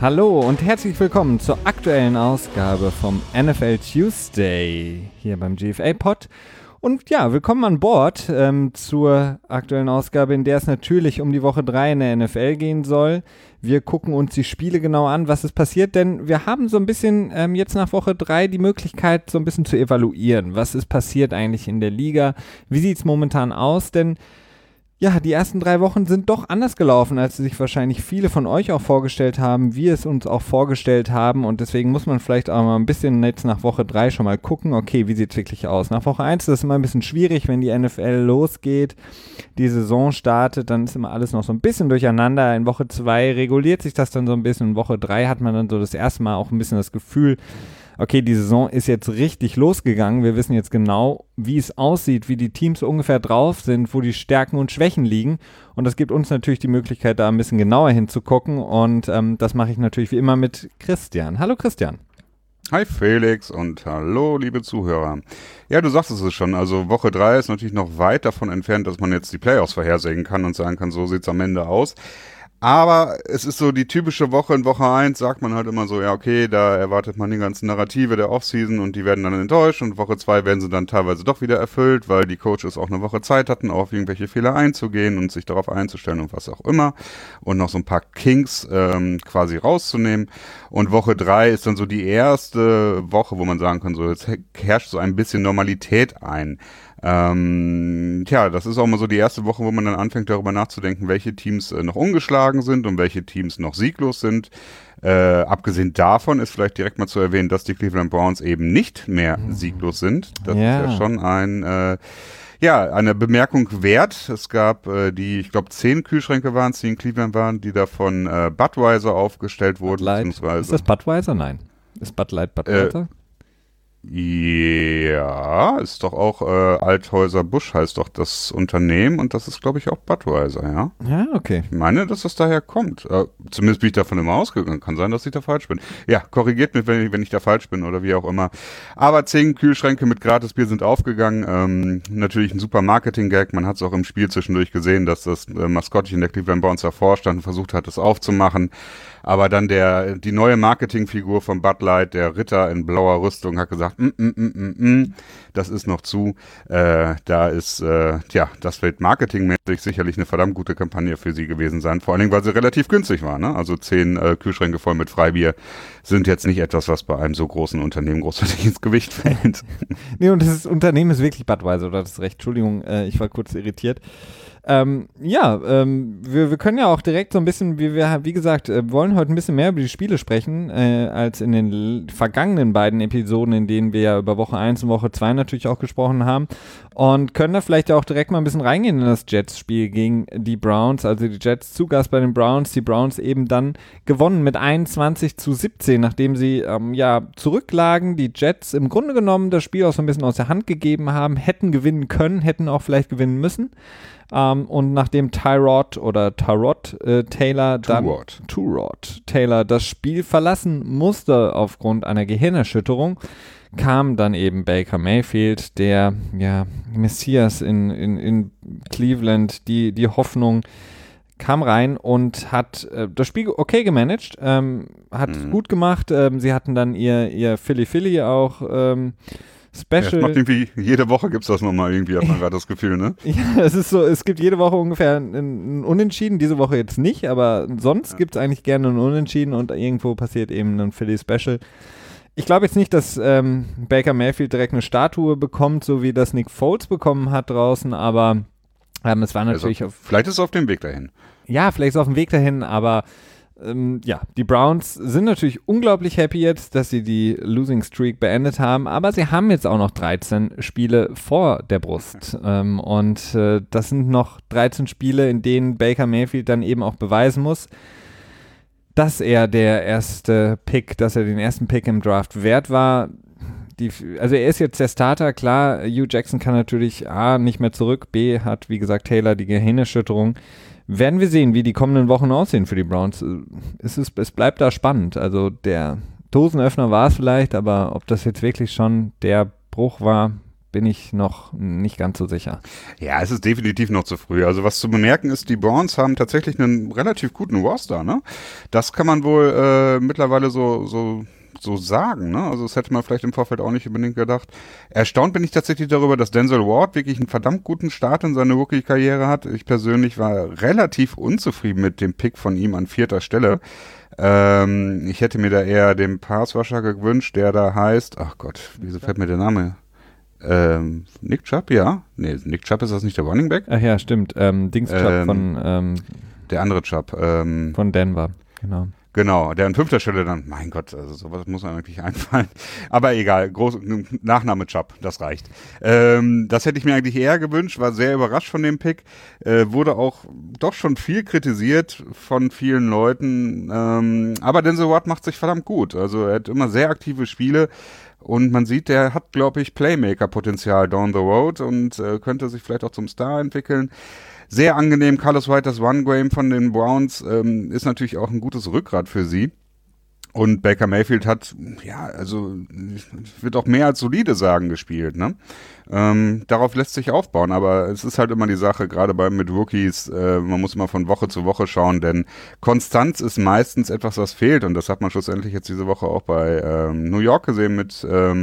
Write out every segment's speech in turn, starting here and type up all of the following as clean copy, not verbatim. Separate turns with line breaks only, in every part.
Hallo und herzlich willkommen zur aktuellen Ausgabe vom NFL Tuesday hier beim GFA-Pod. Und ja, willkommen an Bord zur aktuellen Ausgabe, in der es natürlich um die Woche 3 in der NFL gehen soll. Wir gucken uns die Spiele genau an, was ist passiert, denn wir haben so ein bisschen jetzt nach Woche 3 die Möglichkeit, so ein bisschen zu evaluieren. Was ist passiert eigentlich in der Liga? Wie sieht es momentan aus? Denn ja, die ersten 3 Wochen sind doch anders gelaufen, als sich wahrscheinlich viele von euch auch vorgestellt haben, wir es uns auch vorgestellt haben, und deswegen muss man vielleicht auch mal ein bisschen jetzt nach Woche 3 schon mal gucken, okay, wie sieht es wirklich aus. Nach Woche 1 ist es immer ein bisschen schwierig, wenn die NFL losgeht, die Saison startet, dann ist immer alles noch so ein bisschen durcheinander. In Woche 2 reguliert sich das dann so ein bisschen, in Woche 3 hat man dann so das erste Mal auch ein bisschen das Gefühl, okay, die Saison ist jetzt richtig losgegangen. Wir wissen jetzt genau, wie es aussieht, wie die Teams ungefähr drauf sind, wo die Stärken und Schwächen liegen. Und das gibt uns natürlich die Möglichkeit, da ein bisschen genauer hinzugucken. Und das mache ich natürlich wie immer mit Christian. Hallo Christian.
Hi Felix und hallo liebe Zuhörer. Ja, du sagst es schon, also Woche 3 ist natürlich noch weit davon entfernt, dass man jetzt die Playoffs vorhersehen kann und sagen kann, so sieht's am Ende aus. Aber es ist so die typische Woche. In Woche 1 sagt man halt immer so, ja okay, da erwartet man die ganzen Narrative der Offseason und die werden dann enttäuscht, und Woche 2 werden sie dann teilweise doch wieder erfüllt, weil die Coaches auch eine Woche Zeit hatten, auf irgendwelche Fehler einzugehen und sich darauf einzustellen und was auch immer und noch so ein paar Kinks quasi rauszunehmen. Und Woche 3 ist dann so die erste Woche, wo man sagen kann, so jetzt herrscht so ein bisschen Normalität ein. Das ist auch mal so die erste Woche, wo man dann anfängt, darüber nachzudenken, welche Teams noch ungeschlagen sind und welche Teams noch sieglos sind. Abgesehen davon ist vielleicht direkt mal zu erwähnen, dass die Cleveland Browns eben nicht mehr sieglos sind. Das ist ja schon eine Bemerkung wert. Es gab ich glaube 10 Kühlschränke waren es, die in Cleveland waren, die da von Budweiser aufgestellt wurden.
Ist das Budweiser? Nein. Ist Bud Light Budweiser?
Ja, ist doch auch Althäuser Busch heißt doch das Unternehmen, und das ist, glaube ich, auch Budweiser, ja?
Ja, okay.
Ich meine, dass das daher kommt. Zumindest bin ich davon immer ausgegangen. Kann sein, dass ich da falsch bin. Ja, korrigiert mich, wenn ich da falsch bin oder wie auch immer. Aber 10 Kühlschränke mit Gratisbier sind aufgegangen. Natürlich ein super Marketing-Gag. Man hat es auch im Spiel zwischendurch gesehen, dass das Maskottchen der Cleveland Browns davor stand und versucht hat, es aufzumachen. Aber dann die neue Marketingfigur von Bud Light, der Ritter in blauer Rüstung, hat gesagt, das ist noch zu. Das wird marketingmäßig sicherlich eine verdammt gute Kampagne für sie gewesen sein. Vor allen Dingen, weil sie relativ günstig war, ne? Also 10 Kühlschränke voll mit Freibier sind jetzt nicht etwas, was bei einem so großen Unternehmen großartig ins Gewicht fällt.
Nee, und das Unternehmen ist wirklich Budweiser, oder? Das ist recht. Entschuldigung, ich war kurz irritiert. Wir können ja auch direkt so ein bisschen, wie gesagt, wollen heute ein bisschen mehr über die Spiele sprechen, als in den vergangenen beiden Episoden, in denen wir ja über Woche 1 und Woche 2 natürlich auch gesprochen haben, und können da vielleicht ja auch direkt mal ein bisschen reingehen in das Jets-Spiel gegen die Browns, also die Jets zu Gast bei den Browns, die Browns eben dann gewonnen mit 21-17, nachdem sie zurücklagen, die Jets im Grunde genommen das Spiel auch so ein bisschen aus der Hand gegeben haben, hätten gewinnen können, hätten auch vielleicht gewinnen müssen. Und nachdem Tyrod Taylor das Spiel verlassen musste aufgrund einer Gehirnerschütterung, kam dann eben Baker Mayfield, der Messias in Cleveland, die Hoffnung, kam rein und hat das Spiel okay gemanagt, hat es gut gemacht. Sie hatten dann ihr Philly auch Special.
Ja, es macht irgendwie, jede Woche gibt es das nochmal irgendwie, hat man gerade das Gefühl, ne?
Ja, es ist so, es gibt jede Woche ungefähr ein Unentschieden, diese Woche jetzt nicht, aber sonst gibt es eigentlich gerne ein Unentschieden, und irgendwo passiert eben ein Philly Special. Ich glaube jetzt nicht, dass Baker Mayfield direkt eine Statue bekommt, so wie das Nick Foles bekommen hat draußen, aber es war natürlich...
vielleicht ist es auf dem Weg dahin.
Ja, vielleicht ist es auf dem Weg dahin, aber die Browns sind natürlich unglaublich happy jetzt, dass sie die Losing Streak beendet haben, aber sie haben jetzt auch noch 13 Spiele vor der Brust, und das sind noch 13 Spiele, in denen Baker Mayfield dann eben auch beweisen muss, dass er den ersten Pick im Draft wert war. Also er ist jetzt der Starter, klar, Hugh Jackson kann natürlich A, nicht mehr zurück, B, hat wie gesagt Taylor die Gehirnerschütterung. Werden wir sehen, wie die kommenden Wochen aussehen für die Browns. Es bleibt da spannend. Also der Dosenöffner war es vielleicht, aber ob das jetzt wirklich schon der Bruch war, bin ich noch nicht ganz so sicher.
Ja, es ist definitiv noch zu früh. Also was zu bemerken ist, die Browns haben tatsächlich einen relativ guten Roster, ne? Das kann man wohl mittlerweile so sagen, ne? Also das hätte man vielleicht im Vorfeld auch nicht unbedingt gedacht. Erstaunt bin ich tatsächlich darüber, dass Denzel Ward wirklich einen verdammt guten Start in seine Rookie-Karriere hat. Ich persönlich war relativ unzufrieden mit dem Pick von ihm an 4. Stelle. Ich hätte mir da eher den Pass-Rusher gewünscht, der da heißt, ach Gott, wieso fällt mir der Name? Nick Chubb, ja. Nee, Nick Chubb ist das nicht der Running Back?
Ach ja, stimmt. Dings Chubb von
der andere Chubb.
Von Denver, genau.
Genau, der an 5. Stelle dann, mein Gott, also sowas muss einem eigentlich einfallen. Aber egal, Nachname Chubb, das reicht. Das hätte ich mir eigentlich eher gewünscht, war sehr überrascht von dem Pick. Wurde auch doch schon viel kritisiert von vielen Leuten. Aber Denzel Ward macht sich verdammt gut. Also er hat immer sehr aktive Spiele. Und man sieht, der hat, glaube ich, Playmaker-Potenzial down the road und könnte sich vielleicht auch zum Star entwickeln. Sehr angenehm, Carlos White, das One-Game von den Browns, ist natürlich auch ein gutes Rückgrat für sie. Und Baker Mayfield hat, ja, also ich würde auch mehr als solide sagen, gespielt, ne? Darauf lässt sich aufbauen, aber es ist halt immer die Sache, gerade mit Rookies, man muss immer von Woche zu Woche schauen, denn Konstanz ist meistens etwas, was fehlt und das hat man schlussendlich jetzt diese Woche auch bei New York gesehen mit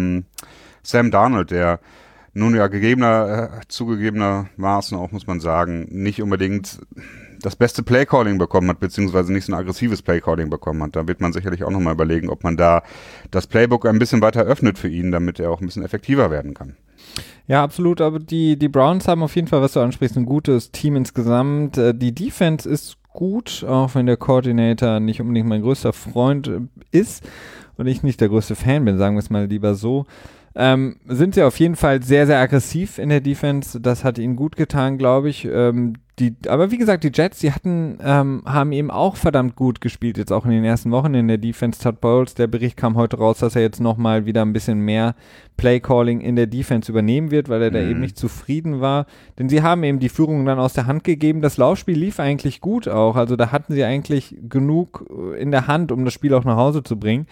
Sam Darnold, der nun ja zugegebenermaßen auch, muss man sagen, nicht unbedingt das beste Playcalling bekommen hat, beziehungsweise nicht so ein aggressives Playcalling bekommen hat. Da wird man sicherlich auch nochmal überlegen, ob man da das Playbook ein bisschen weiter öffnet für ihn, damit er auch ein bisschen effektiver werden kann.
Ja, absolut, aber die Browns haben auf jeden Fall, was du ansprichst, ein gutes Team insgesamt. Die Defense ist gut, auch wenn der Coordinator nicht unbedingt mein größter Freund ist und ich nicht der größte Fan bin, sagen wir es mal lieber so. Sind sie auf jeden Fall sehr, sehr aggressiv in der Defense. Das hat ihnen gut getan, glaube ich. Aber wie gesagt, die Jets, die haben eben auch verdammt gut gespielt, jetzt auch in den ersten Wochen in der Defense. Todd Bowles, der Bericht kam heute raus, dass er jetzt nochmal wieder ein bisschen mehr Playcalling in der Defense übernehmen wird, weil er da eben nicht zufrieden war. Denn sie haben eben die Führung dann aus der Hand gegeben. Das Laufspiel lief eigentlich gut auch. Also da hatten sie eigentlich genug in der Hand, um das Spiel auch nach Hause zu bringen.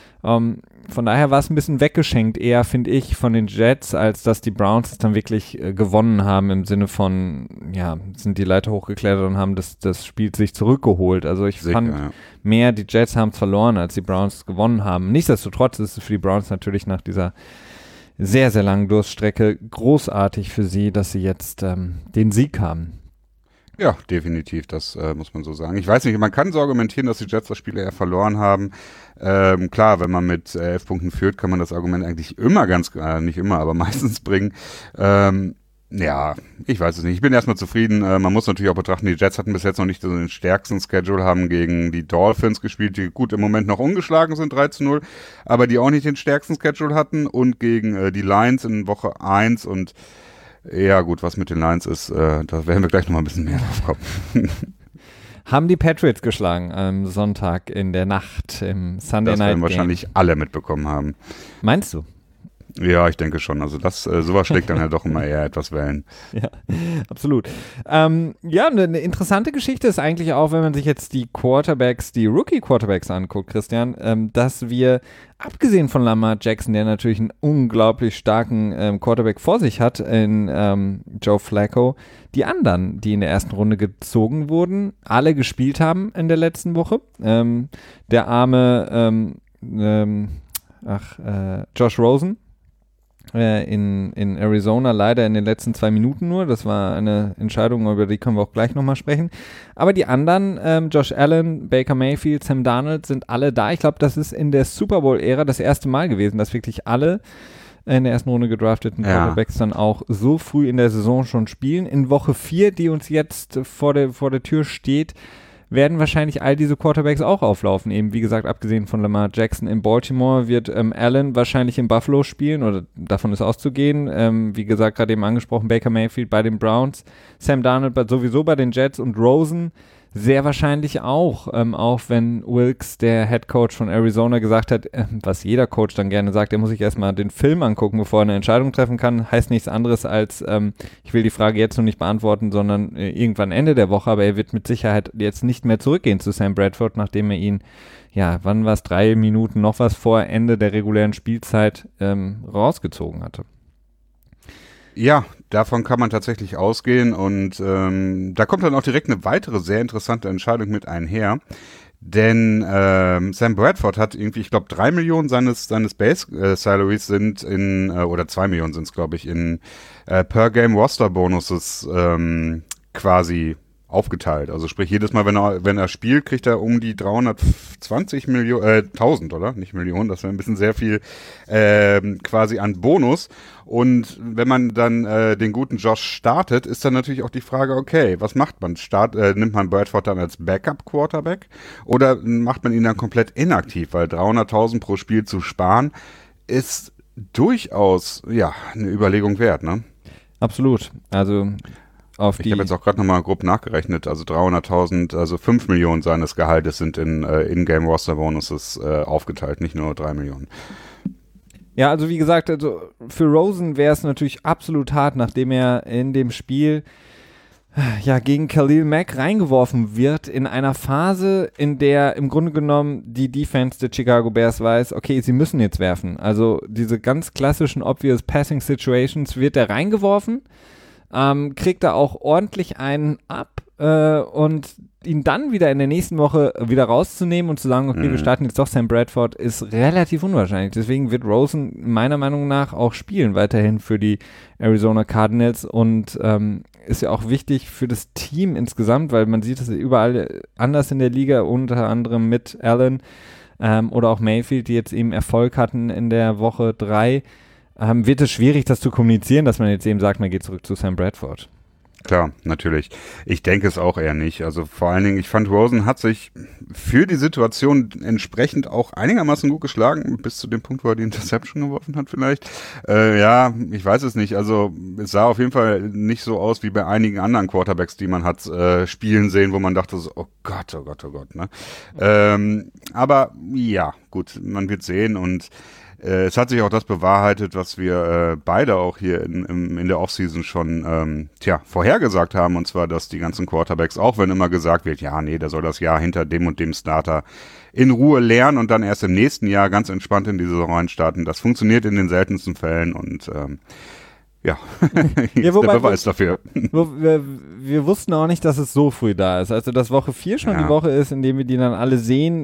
Von daher war es ein bisschen weggeschenkt, eher finde ich, von den Jets, als dass die Browns es dann wirklich gewonnen haben im Sinne von, ja, sind die Leiter hochgeklettert und haben das Spiel sich zurückgeholt. Also ich fand mehr, die Jets haben es verloren, als die Browns gewonnen haben. Nichtsdestotrotz ist es für die Browns natürlich nach dieser sehr, sehr langen Durststrecke großartig für sie, dass sie jetzt den Sieg haben.
Ja, definitiv, das muss man so sagen. Ich weiß nicht, man kann so argumentieren, dass die Jets das Spiel eher verloren haben. Klar, wenn man mit 11 Punkten führt, kann man das Argument eigentlich immer nicht immer, aber meistens bringen. Ja, ich weiß es nicht. Ich bin erstmal zufrieden. Man muss natürlich auch betrachten, die Jets hatten bis jetzt noch nicht so den stärksten Schedule, haben gegen die Dolphins gespielt, die gut im Moment noch ungeschlagen sind, 3-0, aber die auch nicht den stärksten Schedule hatten und gegen die Lions in Woche 1 und ja gut, was mit den Lions ist, da werden wir gleich nochmal ein bisschen mehr drauf kommen.
Haben die Patriots geschlagen am Sonntag in der Nacht im Sunday Night Game. Das
werden wahrscheinlich alle mitbekommen haben.
Meinst du?
Ja, ich denke schon. Also sowas schlägt dann ja doch immer eher etwas Wellen.
Ja, absolut. Ja, eine interessante Geschichte ist eigentlich auch, wenn man sich jetzt die Rookie-Quarterbacks anguckt, Christian, dass wir, abgesehen von Lamar Jackson, der natürlich einen unglaublich starken Quarterback vor sich hat, in Joe Flacco, die anderen, die in der ersten Runde gezogen wurden, alle gespielt haben in der letzten Woche. Der arme Josh Rosen, in Arizona leider in den letzten 2 Minuten nur. Das war eine Entscheidung, über die können wir auch gleich nochmal sprechen. Aber die anderen, Josh Allen, Baker Mayfield, Sam Darnold, sind alle da. Ich glaube, das ist in der Super Bowl-Ära das erste Mal gewesen, dass wirklich alle in der ersten Runde gedrafteten Quarterbacks dann auch so früh in der Saison schon spielen. In Woche 4, die uns jetzt vor der Tür steht, werden wahrscheinlich all diese Quarterbacks auch auflaufen. Eben, wie gesagt, abgesehen von Lamar Jackson in Baltimore, wird Allen wahrscheinlich in Buffalo spielen, oder davon ist auszugehen. Wie gesagt, gerade eben angesprochen, Baker Mayfield bei den Browns, Sam Darnold sowieso bei den Jets und Rosen sehr wahrscheinlich auch wenn Wilkes, der Head Coach von Arizona, gesagt hat, was jeder Coach dann gerne sagt, er muss sich erstmal den Film angucken, bevor er eine Entscheidung treffen kann, heißt nichts anderes als, ich will die Frage jetzt noch nicht beantworten, sondern irgendwann Ende der Woche, aber er wird mit Sicherheit jetzt nicht mehr zurückgehen zu Sam Bradford, nachdem er ihn, ja, wann war es, 3 Minuten noch was vor Ende der regulären Spielzeit rausgezogen hatte.
Ja, davon kann man tatsächlich ausgehen und da kommt dann auch direkt eine weitere sehr interessante Entscheidung mit einher. Denn Sam Bradford hat irgendwie, ich glaube, 3 Millionen seines Base-Salaries sind oder 2 Millionen sind es, glaube ich, in Per-Game-Roster-Bonuses quasi aufgeteilt. Also sprich, jedes Mal, wenn er spielt, kriegt er um die 320 Millionen, 1000, oder? Nicht Millionen, das wäre ein bisschen sehr viel quasi an Bonus. Und wenn man dann den guten Josh startet, ist dann natürlich auch die Frage, okay, was macht man? Nimmt man Bradford dann als Backup-Quarterback oder macht man ihn dann komplett inaktiv? Weil 300.000 pro Spiel zu sparen ist durchaus, ja, eine Überlegung wert, ne?
Absolut. Also
ich habe jetzt auch gerade nochmal grob nachgerechnet, also 300.000, also 5 Millionen seines Gehaltes sind in In-Game-Roster-Bonuses aufgeteilt, nicht nur 3 Millionen.
Ja, also wie gesagt, also für Rosen wäre es natürlich absolut hart, nachdem er in dem Spiel gegen Khalil Mack reingeworfen wird, in einer Phase, in der im Grunde genommen die Defense der Chicago Bears weiß, okay, sie müssen jetzt werfen. Also diese ganz klassischen obvious Passing Situations wird er reingeworfen, kriegt er auch ordentlich einen ab und ihn dann wieder in der nächsten Woche wieder rauszunehmen und zu sagen, okay, wir starten jetzt doch Sam Bradford, ist relativ unwahrscheinlich. Deswegen wird Rosen meiner Meinung nach auch spielen weiterhin für die Arizona Cardinals und ist ja auch wichtig für das Team insgesamt, weil man sieht es überall anders in der Liga, unter anderem mit Allen oder auch Mayfield, die jetzt eben Erfolg hatten in der Woche 3. Wird es schwierig, das zu kommunizieren, dass man jetzt eben sagt, man geht zurück zu Sam Bradford?
Klar, natürlich. Ich denke es auch eher nicht. Also vor allen Dingen, ich fand, Rosen hat sich für die Situation entsprechend auch einigermaßen gut geschlagen, bis zu dem Punkt, wo er die Interception geworfen hat vielleicht. Ja, ich weiß es nicht. Also es sah auf jeden Fall nicht so aus wie bei einigen anderen Quarterbacks, die man hat spielen sehen, wo man dachte so, oh Gott, oh Gott, oh Gott. Ne? Aber ja, gut, man wird sehen und es hat sich auch das bewahrheitet, was wir beide auch hier in der Offseason schon vorhergesagt haben, und zwar, dass die ganzen Quarterbacks, auch wenn immer gesagt wird, ja, nee, der soll das Jahr hinter dem und dem Starter in Ruhe lernen und dann erst im nächsten Jahr ganz entspannt in die Saison reinstarten. Das funktioniert in den seltensten Fällen und hier ist der Beweis dafür.
Wir wussten auch nicht, dass es so früh da ist. Also, dass Woche 4 schon die Woche ist, in der wir die dann alle sehen,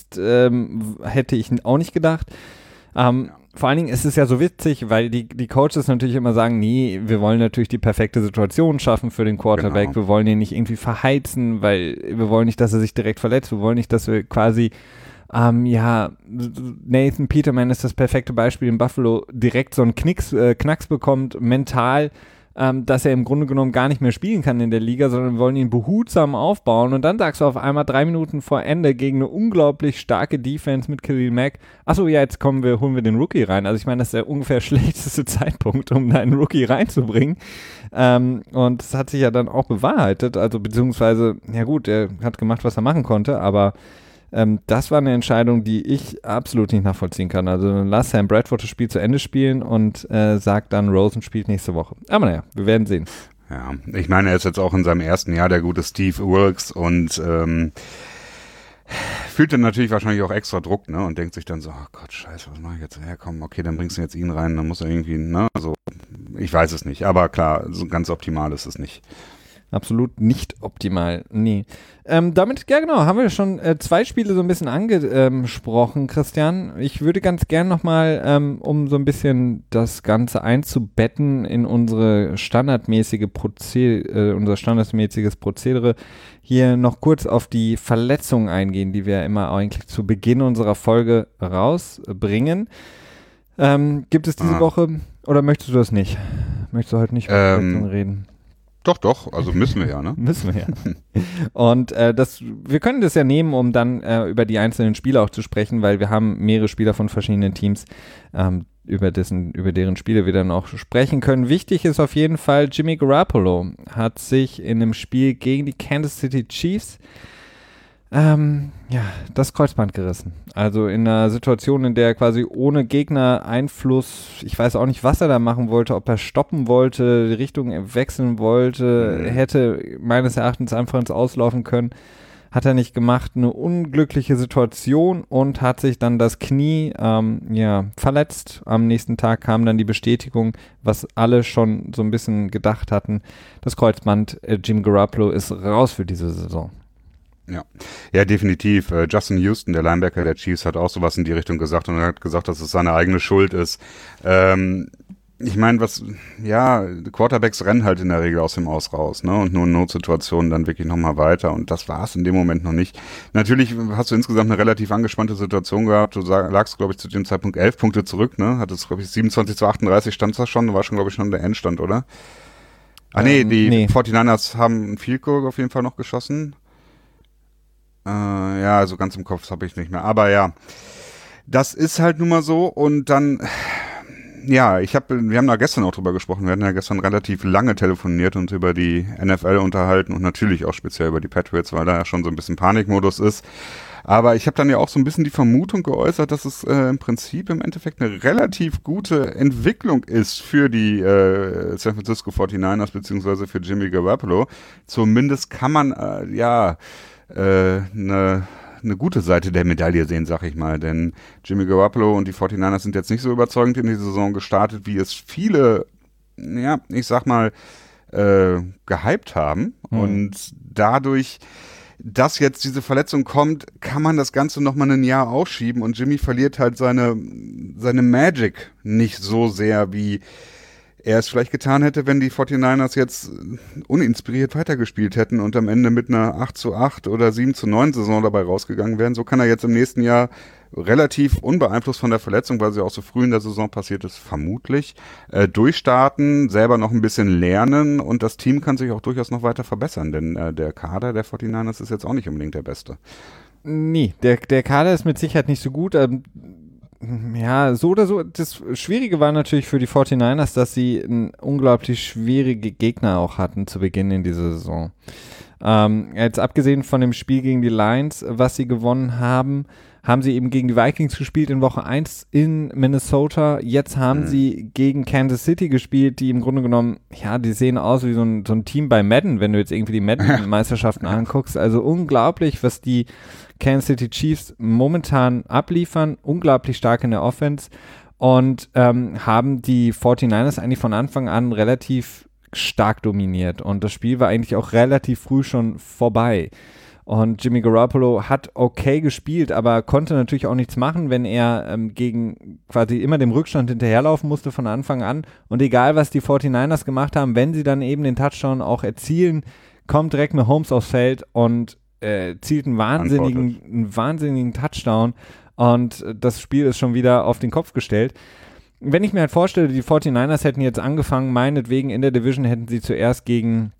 hätte ich auch nicht gedacht. Vor allen Dingen ist es ja so witzig, weil die Coaches natürlich immer sagen, nee, wir wollen natürlich die perfekte Situation schaffen für den Quarterback, Wir wollen ihn nicht irgendwie verheizen, weil wir wollen nicht, dass er sich direkt verletzt, wir wollen nicht, dass wir quasi, Nathan Peterman ist das perfekte Beispiel in Buffalo, direkt so einen Knacks bekommt, mental, dass er im Grunde genommen gar nicht mehr spielen kann in der Liga, sondern wir wollen ihn behutsam aufbauen und dann sagst du auf einmal 3 Minuten vor Ende gegen eine unglaublich starke Defense mit Khalil Mack, achso, ja, jetzt holen wir den Rookie rein. Also ich meine, das ist der ungefähr schlechteste Zeitpunkt, um da einen Rookie reinzubringen. Und das hat sich ja dann auch bewahrheitet, also beziehungsweise, ja gut, er hat gemacht, was er machen konnte, aber das war eine Entscheidung, die ich absolut nicht nachvollziehen kann. Also lass Sam Bradford das Spiel zu Ende spielen und sag dann, Rosen spielt nächste Woche. Aber naja, wir werden sehen.
Ja, ich meine, er ist jetzt auch in seinem ersten Jahr der gute Steve Wilkes und fühlt dann natürlich wahrscheinlich auch extra Druck, ne? Und denkt sich dann so, oh Gott, scheiße, was mache ich jetzt? Ja, komm, okay, dann bringst du jetzt ihn rein, dann muss er irgendwie, ne? Also, ich weiß es nicht, aber klar, so ganz optimal ist es nicht.
Absolut nicht optimal, nee. Damit, ja genau, haben wir schon 2 Spiele so ein bisschen angesprochen, Christian. Ich würde ganz gern nochmal, um so ein bisschen das Ganze einzubetten in unser standardmäßiges Prozedere, hier noch kurz auf die Verletzungen eingehen, die wir immer eigentlich zu Beginn unserer Folge rausbringen. Gibt es diese Woche, oder möchtest du das nicht? Möchtest du heute nicht über Verletzungen reden?
Doch, also müssen wir ja, ne?
Müssen wir ja. Und wir können das ja nehmen, um dann über die einzelnen Spiele auch zu sprechen, weil wir haben mehrere Spieler von verschiedenen Teams, über deren Spiele wir dann auch sprechen können. Wichtig ist auf jeden Fall, Jimmy Garoppolo hat sich in einem Spiel gegen die Kansas City Chiefs das Kreuzband gerissen. Also in einer Situation, in der er quasi ohne Gegner-Einfluss, ich weiß auch nicht, was er da machen wollte, ob er stoppen wollte, die Richtung wechseln wollte, hätte meines Erachtens einfach ins Auslaufen können. hat er nicht gemacht, eine unglückliche Situation und hat sich dann das Knie verletzt. Am nächsten Tag kam dann die Bestätigung, was alle schon so ein bisschen gedacht hatten, das Kreuzband, Jimmy Garoppolo ist raus für diese Saison.
Ja, definitiv. Justin Houston, der Linebacker der Chiefs, hat auch sowas in die Richtung gesagt und er hat gesagt, dass es seine eigene Schuld ist. Ich meine, Quarterbacks rennen halt in der Regel aus dem Aus raus, ne? Und nur in Notsituationen dann wirklich nochmal weiter und das war es in dem Moment noch nicht. Natürlich hast du insgesamt eine relativ angespannte Situation gehabt. Du lagst, glaube ich, zu dem Zeitpunkt 11 Punkte zurück, ne? Hattest, glaube ich, 27-38 stand das schon, war schon, glaube ich, schon der Endstand, oder? Die 49ers haben einen Field Goal auf jeden Fall noch geschossen. Also ganz im Kopf habe ich nicht mehr. Aber ja, das ist halt nun mal so. Und dann, wir haben da gestern auch drüber gesprochen. Wir hatten ja gestern relativ lange telefoniert und über die NFL unterhalten und natürlich auch speziell über die Patriots, weil da ja schon so ein bisschen Panikmodus ist. Aber ich habe dann ja auch so ein bisschen die Vermutung geäußert, dass es im Prinzip im Endeffekt eine relativ gute Entwicklung ist für die San Francisco 49ers beziehungsweise für Jimmy Garoppolo. Zumindest kann man eine gute Seite der Medaille sehen, sag ich mal, denn Jimmy Garoppolo und die 49ers sind jetzt nicht so überzeugend in die Saison gestartet, wie es viele, gehypt haben und dadurch, dass jetzt diese Verletzung kommt, kann man das Ganze nochmal ein Jahr aufschieben und Jimmy verliert halt seine Magic nicht so sehr, wie er es vielleicht getan hätte, wenn die 49ers jetzt uninspiriert weitergespielt hätten und am Ende mit einer 8-8 oder 7-9 Saison dabei rausgegangen wären. So kann er jetzt im nächsten Jahr relativ unbeeinflusst von der Verletzung, weil sie auch so früh in der Saison passiert ist, vermutlich, durchstarten, selber noch ein bisschen lernen und das Team kann sich auch durchaus noch weiter verbessern, denn der Kader der 49ers ist jetzt auch nicht unbedingt der beste.
Nee, der Kader ist mit Sicherheit nicht so gut. So oder so. Das Schwierige war natürlich für die 49ers, dass sie unglaublich schwierige Gegner auch hatten zu Beginn in dieser Saison. Jetzt abgesehen von dem Spiel gegen die Lions, was sie gewonnen haben, haben sie eben gegen die Vikings gespielt in Woche 1 in Minnesota. Jetzt haben sie gegen Kansas City gespielt, die im Grunde genommen, die sehen aus wie so ein Team bei Madden, wenn du jetzt irgendwie die Madden-Meisterschaften anguckst. Also unglaublich, was die Kansas City Chiefs momentan abliefern, unglaublich stark in der Offense und haben die 49ers eigentlich von Anfang an relativ stark dominiert und das Spiel war eigentlich auch relativ früh schon vorbei. Und Jimmy Garoppolo hat okay gespielt, aber konnte natürlich auch nichts machen, wenn er gegen quasi immer dem Rückstand hinterherlaufen musste von Anfang an. Und egal, was die 49ers gemacht haben, wenn sie dann eben den Touchdown auch erzielen, kommt direkt Mahomes aufs Feld und zielt einen wahnsinnigen Touchdown. Und das Spiel ist schon wieder auf den Kopf gestellt. Wenn ich mir halt vorstelle, die 49ers hätten jetzt angefangen, meinetwegen in der Division hätten sie zuerst gegen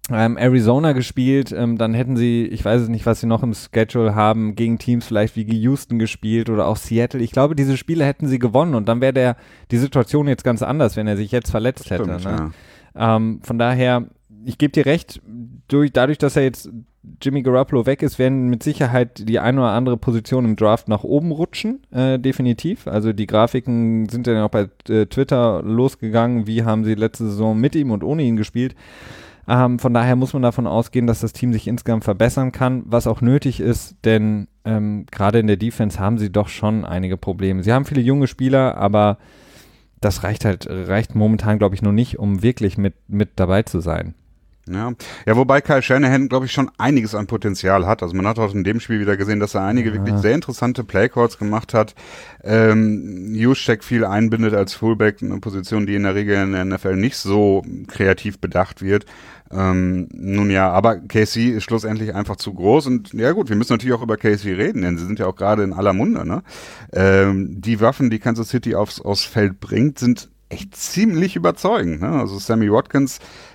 Arizona gespielt, dann hätten sie, ich weiß es nicht, was sie noch im Schedule haben, gegen Teams vielleicht wie Houston gespielt oder auch Seattle. Ich glaube, diese Spiele hätten sie gewonnen und dann wäre die Situation jetzt ganz anders, wenn er sich jetzt verletzt hätte.
Stimmt,
ne? Von daher, ich gebe dir recht, dadurch, dass er jetzt Jimmy Garoppolo weg ist, werden mit Sicherheit die eine oder andere Position im Draft nach oben rutschen, definitiv. Also die Grafiken sind ja auch bei Twitter losgegangen, wie haben sie letzte Saison mit ihm und ohne ihn gespielt. Von daher muss man davon ausgehen, dass das Team sich insgesamt verbessern kann, was auch nötig ist, denn gerade in der Defense haben sie doch schon einige Probleme. Sie haben viele junge Spieler, aber das reicht momentan, glaube ich, noch nicht, um wirklich mit dabei zu sein.
Ja, wobei Kyle Shanahan, glaube ich, schon einiges an Potenzial hat. Also man hat auch in dem Spiel wieder gesehen, dass er einige wirklich sehr interessante Playcalls gemacht hat. Juszczyk viel einbindet als Fullback, eine Position, die in der Regel in der NFL nicht so kreativ bedacht wird. Aber KC ist schlussendlich einfach zu groß und ja gut, wir müssen natürlich auch über KC reden, denn sie sind ja auch gerade in aller Munde, ne? Die Waffen, die Kansas City aufs Feld bringt, sind echt ziemlich überzeugend, ne? Also Sammy Watkins,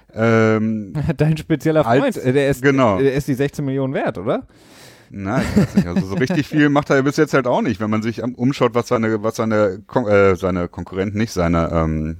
dein spezieller Freund, der ist die 16 Millionen wert, oder?
Nein, ich weiß nicht. Also so richtig viel macht er bis jetzt halt auch nicht, wenn man sich umschaut, was seine Konkurrenten nicht, seine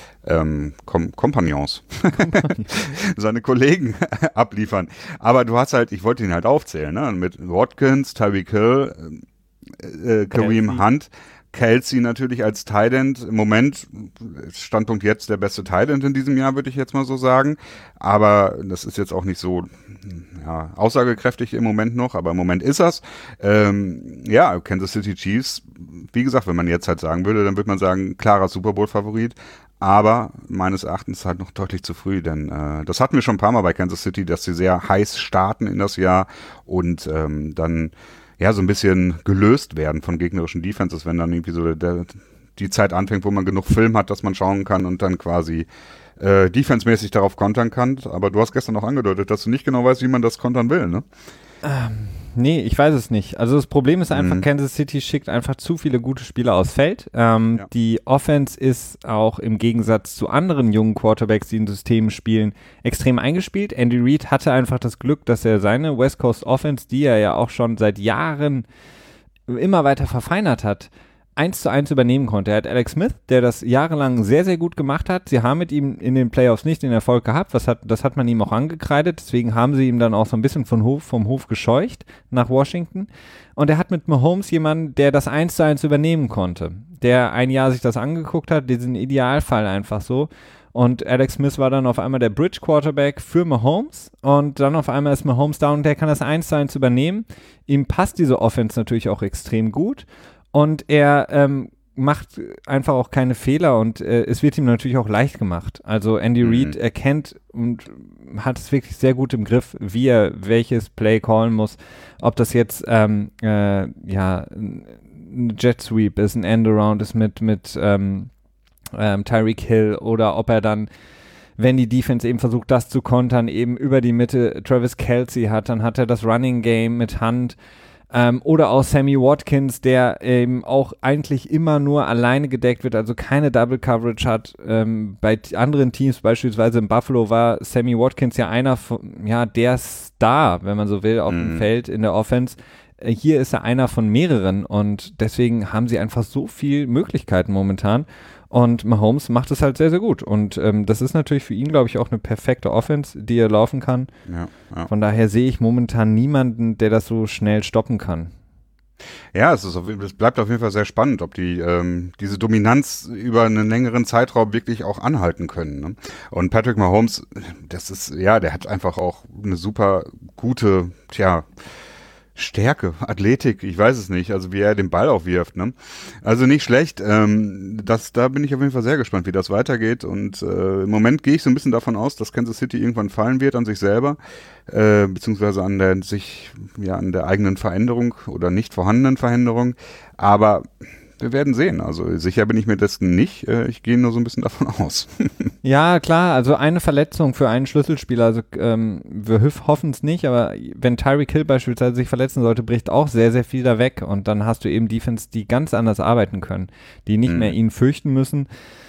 Kompagnons, seine Kollegen abliefern. Aber du hast halt, ich wollte ihn halt aufzählen, ne? Mit Watkins, Tyreek Hill, Kareem Hunt, Kelsey natürlich als Tight End im Moment, Standpunkt jetzt der beste Tight End in diesem Jahr, würde ich jetzt mal so sagen. Aber das ist jetzt auch nicht so aussagekräftig im Moment noch, aber im Moment ist das. Kansas City Chiefs, wie gesagt, wenn man jetzt halt sagen würde, dann würde man sagen, klarer Super Bowl-Favorit. Aber meines Erachtens halt noch deutlich zu früh, denn das hatten wir schon ein paar Mal bei Kansas City, dass sie sehr heiß starten in das Jahr und dann so ein bisschen gelöst werden von gegnerischen Defenses, wenn dann irgendwie so die Zeit anfängt, wo man genug Film hat, dass man schauen kann und dann quasi defensemäßig darauf kontern kann. Aber du hast gestern auch angedeutet, dass du nicht genau weißt, wie man das kontern will, ne?
Nee, ich weiß es nicht. Also das Problem ist einfach, Kansas City schickt einfach zu viele gute Spieler aufs Feld. Die Offense ist auch im Gegensatz zu anderen jungen Quarterbacks, die in Systemen spielen, extrem eingespielt. Andy Reid hatte einfach das Glück, dass er seine West Coast Offense, die er ja auch schon seit Jahren immer weiter verfeinert hat, 1:1 übernehmen konnte. Er hat Alex Smith, der das jahrelang sehr, sehr gut gemacht hat. Sie haben mit ihm in den Playoffs nicht den Erfolg gehabt. Das hat man ihm auch angekreidet. Deswegen haben sie ihm dann auch so ein bisschen vom Hof gescheucht nach Washington. Und er hat mit Mahomes jemanden, der das 1:1 übernehmen konnte. Der ein Jahr sich das angeguckt hat, diesen Idealfall einfach so. Und Alex Smith war dann auf einmal der Bridge-Quarterback für Mahomes. Und dann auf einmal ist Mahomes da und der kann das 1:1 übernehmen. Ihm passt diese Offense natürlich auch extrem gut. Und er macht einfach auch keine Fehler und es wird ihm natürlich auch leicht gemacht. Also Andy Reid erkennt und hat es wirklich sehr gut im Griff, wie er welches Play callen muss. Ob das jetzt ein Jet Sweep ist, ein Endaround ist mit Tyreek Hill oder ob er dann, wenn die Defense eben versucht, das zu kontern, eben über die Mitte Travis Kelce hat, dann hat er das Running Game mit Hunt. Oder auch Sammy Watkins, der eben auch eigentlich immer nur alleine gedeckt wird, also keine Double Coverage hat. Bei anderen Teams, beispielsweise in Buffalo, war Sammy Watkins ja einer von, der Star, wenn man so will, auf dem Feld in der Offense. Hier ist er einer von mehreren und deswegen haben sie einfach so viele Möglichkeiten momentan. Und Mahomes macht es halt sehr, sehr gut. Und das ist natürlich für ihn, glaube ich, auch eine perfekte Offense, die er laufen kann. Ja. Von daher sehe ich momentan niemanden, der das so schnell stoppen kann.
Ja, es bleibt auf jeden Fall sehr spannend, ob die diese Dominanz über einen längeren Zeitraum wirklich auch anhalten können. Ne? Und Patrick Mahomes, der hat einfach auch eine super gute, Stärke, Athletik, ich weiß es nicht, also wie er den Ball auch wirft, ne? Also nicht schlecht, da bin ich auf jeden Fall sehr gespannt, wie das weitergeht und im Moment gehe ich so ein bisschen davon aus, dass Kansas City irgendwann fallen wird an sich selber, beziehungsweise an der eigenen Veränderung oder nicht vorhandenen Veränderung, aber wir werden sehen, also sicher bin ich mir dessen nicht, ich gehe nur so ein bisschen davon aus.
Ja, klar, also eine Verletzung für einen Schlüsselspieler, also wir hoffen es nicht, aber wenn Tyreek Hill beispielsweise sich verletzen sollte, bricht auch sehr, sehr viel da weg und dann hast du eben Defense, die ganz anders arbeiten können, die nicht mehr ihn fürchten müssen.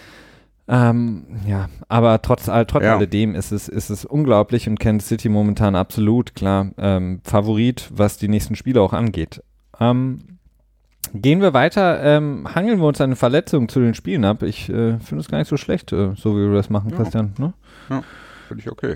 Aber trotz alledem ist es unglaublich und Kansas City momentan absolut, klar, Favorit, was die nächsten Spiele auch angeht. Gehen wir weiter, hangeln wir uns eine Verletzung zu den Spielen ab. Ich finde es gar nicht so schlecht, so wie wir das machen, Christian. Ne?
Ja, finde ich okay.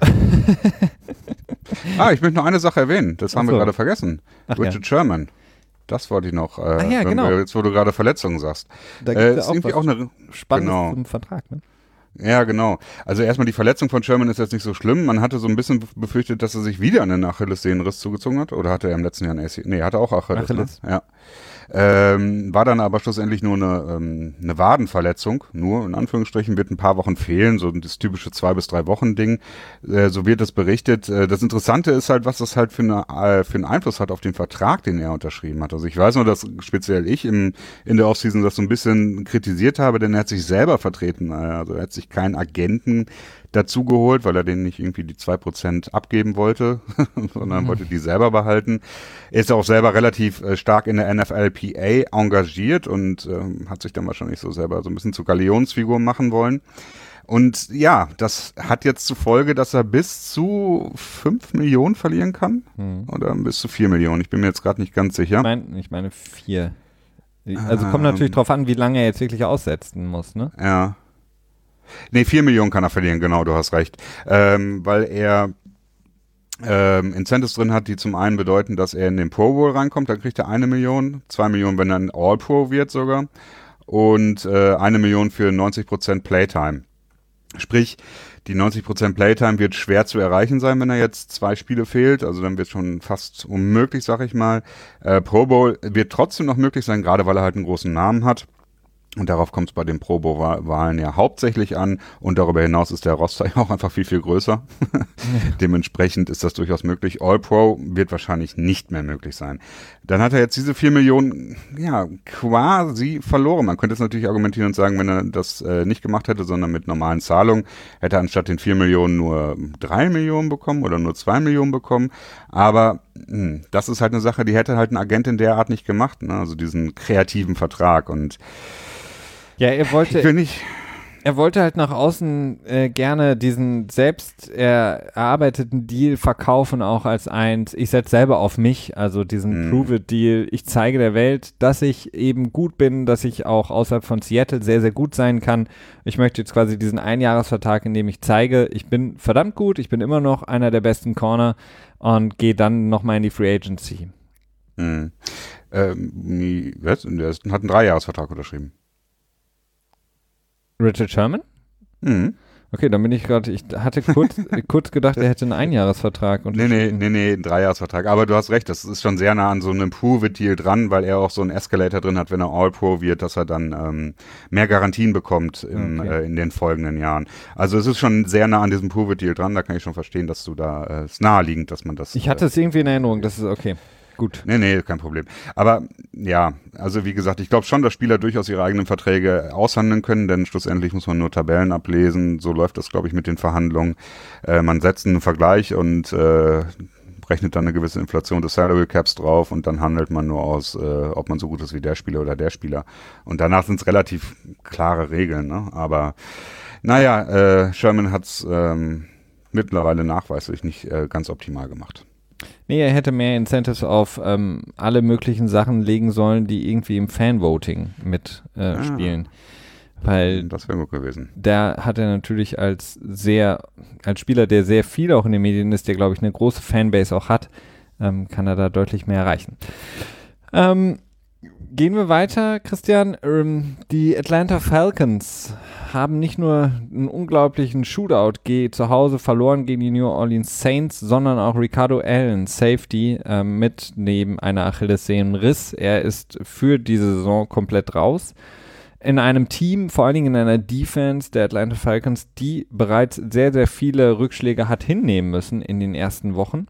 Ich möchte noch eine Sache erwähnen, das haben wir gerade vergessen. Richard Sherman, das wollte ich noch,
genau.
Jetzt wo du gerade Verletzungen sagst.
Da gibt es
auch eine
Spannendes zum Vertrag, ne?
Ja, genau. Also erstmal die Verletzung von Sherman ist jetzt nicht so schlimm. Man hatte so ein bisschen befürchtet, dass er sich wieder einen Achillessehnenriss zugezogen hat. Oder hatte er im letzten Jahr einen ACL? Nee, hatte auch Achilles. Ne? Ja. War dann aber schlussendlich nur eine Wadenverletzung, nur in Anführungsstrichen, wird ein paar Wochen fehlen, so das typische 2 bis 3 Wochen Ding, so wird es berichtet. Das Interessante ist halt, was das halt für einen Einfluss hat auf den Vertrag, den er unterschrieben hat. Also ich weiß nur, dass speziell ich in der Offseason das so ein bisschen kritisiert habe, denn er hat sich selber vertreten, also er hat sich keinen Agenten dazu geholt, weil er denen nicht irgendwie die 2% abgeben wollte, sondern wollte die selber behalten. Er ist auch selber relativ stark in der NFLPA engagiert und hat sich dann wahrscheinlich so selber so ein bisschen zur Galionsfigur machen wollen. Und ja, das hat jetzt zur Folge, dass er bis zu 5 Millionen verlieren kann oder bis zu 4 Millionen. Ich bin mir jetzt gerade nicht ganz sicher.
Ich meine 4. Also kommt natürlich drauf an, wie lange er jetzt wirklich aussetzen muss, ne?
Ja. Nee, 4 Millionen kann er verlieren, genau, du hast recht. Weil er Incentives drin hat, die zum einen bedeuten, dass er in den Pro Bowl reinkommt, dann kriegt er 1 Million, 2 Millionen, wenn er ein All-Pro wird sogar und 1 Million für 90% Playtime. Sprich, die 90% Playtime wird schwer zu erreichen sein, wenn er jetzt 2 Spiele fehlt, also dann wird schon fast unmöglich, sag ich mal. Pro Bowl wird trotzdem noch möglich sein, gerade weil er halt einen großen Namen hat. Und darauf kommt es bei den Pro Bowl-Wahlen ja hauptsächlich an. Und darüber hinaus ist der Roster ja auch einfach viel, viel größer. Dementsprechend ist das durchaus möglich. All-Pro wird wahrscheinlich nicht mehr möglich sein. Dann hat er jetzt diese 4 Millionen ja quasi verloren. Man könnte es natürlich argumentieren und sagen, wenn er das nicht gemacht hätte, sondern mit normalen Zahlungen, hätte er anstatt den 4 Millionen nur 3 Millionen bekommen oder nur 2 Millionen bekommen. Aber das ist halt eine Sache, die hätte halt ein Agent in der Art nicht gemacht. Ne? Also diesen kreativen Vertrag. Und
ja, er wollte halt nach außen gerne diesen selbst erarbeiteten Deal verkaufen, auch als ich setze selber auf mich, also diesen Prove-It-Deal. Ich zeige der Welt, dass ich eben gut bin, dass ich auch außerhalb von Seattle sehr, sehr gut sein kann. Ich möchte jetzt quasi diesen Einjahresvertrag, in dem ich zeige, ich bin verdammt gut, ich bin immer noch einer der besten Corner und gehe dann nochmal in die Free Agency.
Der hat einen 3-Jahres-Vertrag unterschrieben.
Richard Sherman? Okay, dann bin ich hatte kurz gedacht, er hätte einen Einjahresvertrag.
Nee, einen 3-Jahres-Vertrag. Aber du hast recht, das ist schon sehr nah an so einem Prove-It-Deal dran, weil er auch so einen Escalator drin hat, wenn er All-Pro wird, dass er dann mehr Garantien bekommt in den folgenden Jahren. Also es ist schon sehr nah an diesem Prove-It-Deal dran, da kann ich schon verstehen, dass du da, es ist naheliegend, dass man das...
Ich hatte es irgendwie in Erinnerung, das ist okay. Gut.
Nee, kein Problem. Aber ja, also wie gesagt, ich glaube schon, dass Spieler durchaus ihre eigenen Verträge aushandeln können, denn schlussendlich muss man nur Tabellen ablesen. So läuft das, glaube ich, mit den Verhandlungen. Man setzt einen Vergleich und rechnet dann eine gewisse Inflation des Salary Caps drauf und dann handelt man nur aus, ob man so gut ist wie der Spieler oder der Spieler. Und danach sind es relativ klare Regeln, ne? Aber naja, Sherman hat es mittlerweile nachweislich nicht ganz optimal gemacht.
Nee, er hätte mehr Incentives auf alle möglichen Sachen legen sollen, die irgendwie im Fanvoting mitspielen. Weil
das wäre gut gewesen.
Da hat er natürlich als Spieler, der sehr viel auch in den Medien ist, der, glaube ich, eine große Fanbase auch hat, kann er da deutlich mehr erreichen. Gehen wir weiter, Christian. Die Atlanta Falcons haben nicht nur einen unglaublichen Shootout zu Hause verloren gegen die New Orleans Saints, sondern auch Ricardo Allen, Safety, mit neben einer Achillessehnenriss. Er ist für diese Saison komplett raus. In einem Team, vor allen Dingen in einer Defense der Atlanta Falcons, die bereits sehr, sehr viele Rückschläge hat hinnehmen müssen in den ersten Wochen.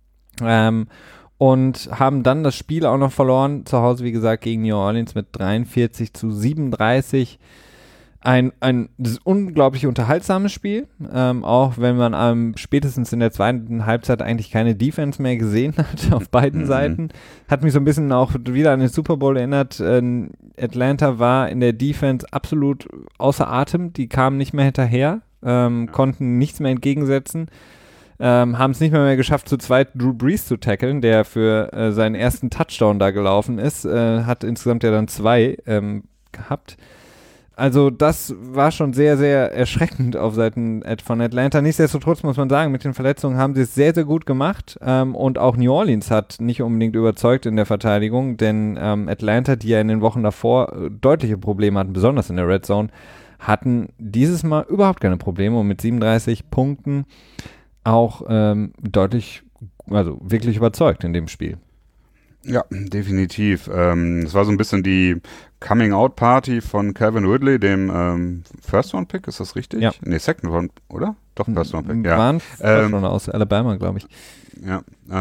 Und haben dann das Spiel auch noch verloren, zu Hause, wie gesagt, gegen New Orleans mit 43-37. Ein unglaublich unterhaltsames Spiel, auch wenn man spätestens in der zweiten Halbzeit eigentlich keine Defense mehr gesehen hat auf beiden Seiten. Hat mich so ein bisschen auch wieder an den Super Bowl erinnert. Atlanta war in der Defense absolut außer Atem, die kamen nicht mehr hinterher, konnten nichts mehr entgegensetzen. Haben es nicht mehr geschafft, zu zweit Drew Brees zu tackeln, der für seinen ersten Touchdown da gelaufen ist. Hat insgesamt ja dann 2 gehabt. Also das war schon sehr, sehr erschreckend auf Seiten von Atlanta. Nichtsdestotrotz muss man sagen, mit den Verletzungen haben sie es sehr, sehr gut gemacht. Und auch New Orleans hat nicht unbedingt überzeugt in der Verteidigung, denn Atlanta, die ja in den Wochen davor deutliche Probleme hatten, besonders in der Red Zone, hatten dieses Mal überhaupt keine Probleme und mit 37 Punkten auch wirklich überzeugt in dem Spiel.
Ja, definitiv. Es war so ein bisschen die Coming-out-Party von Calvin Ridley, dem First-Round-Pick, ist das richtig?
Ja.
Nee, Second-Round, oder? Doch, First-Round-Pick, ja.
Waren First-Round aus Alabama, glaube ich.
Ja,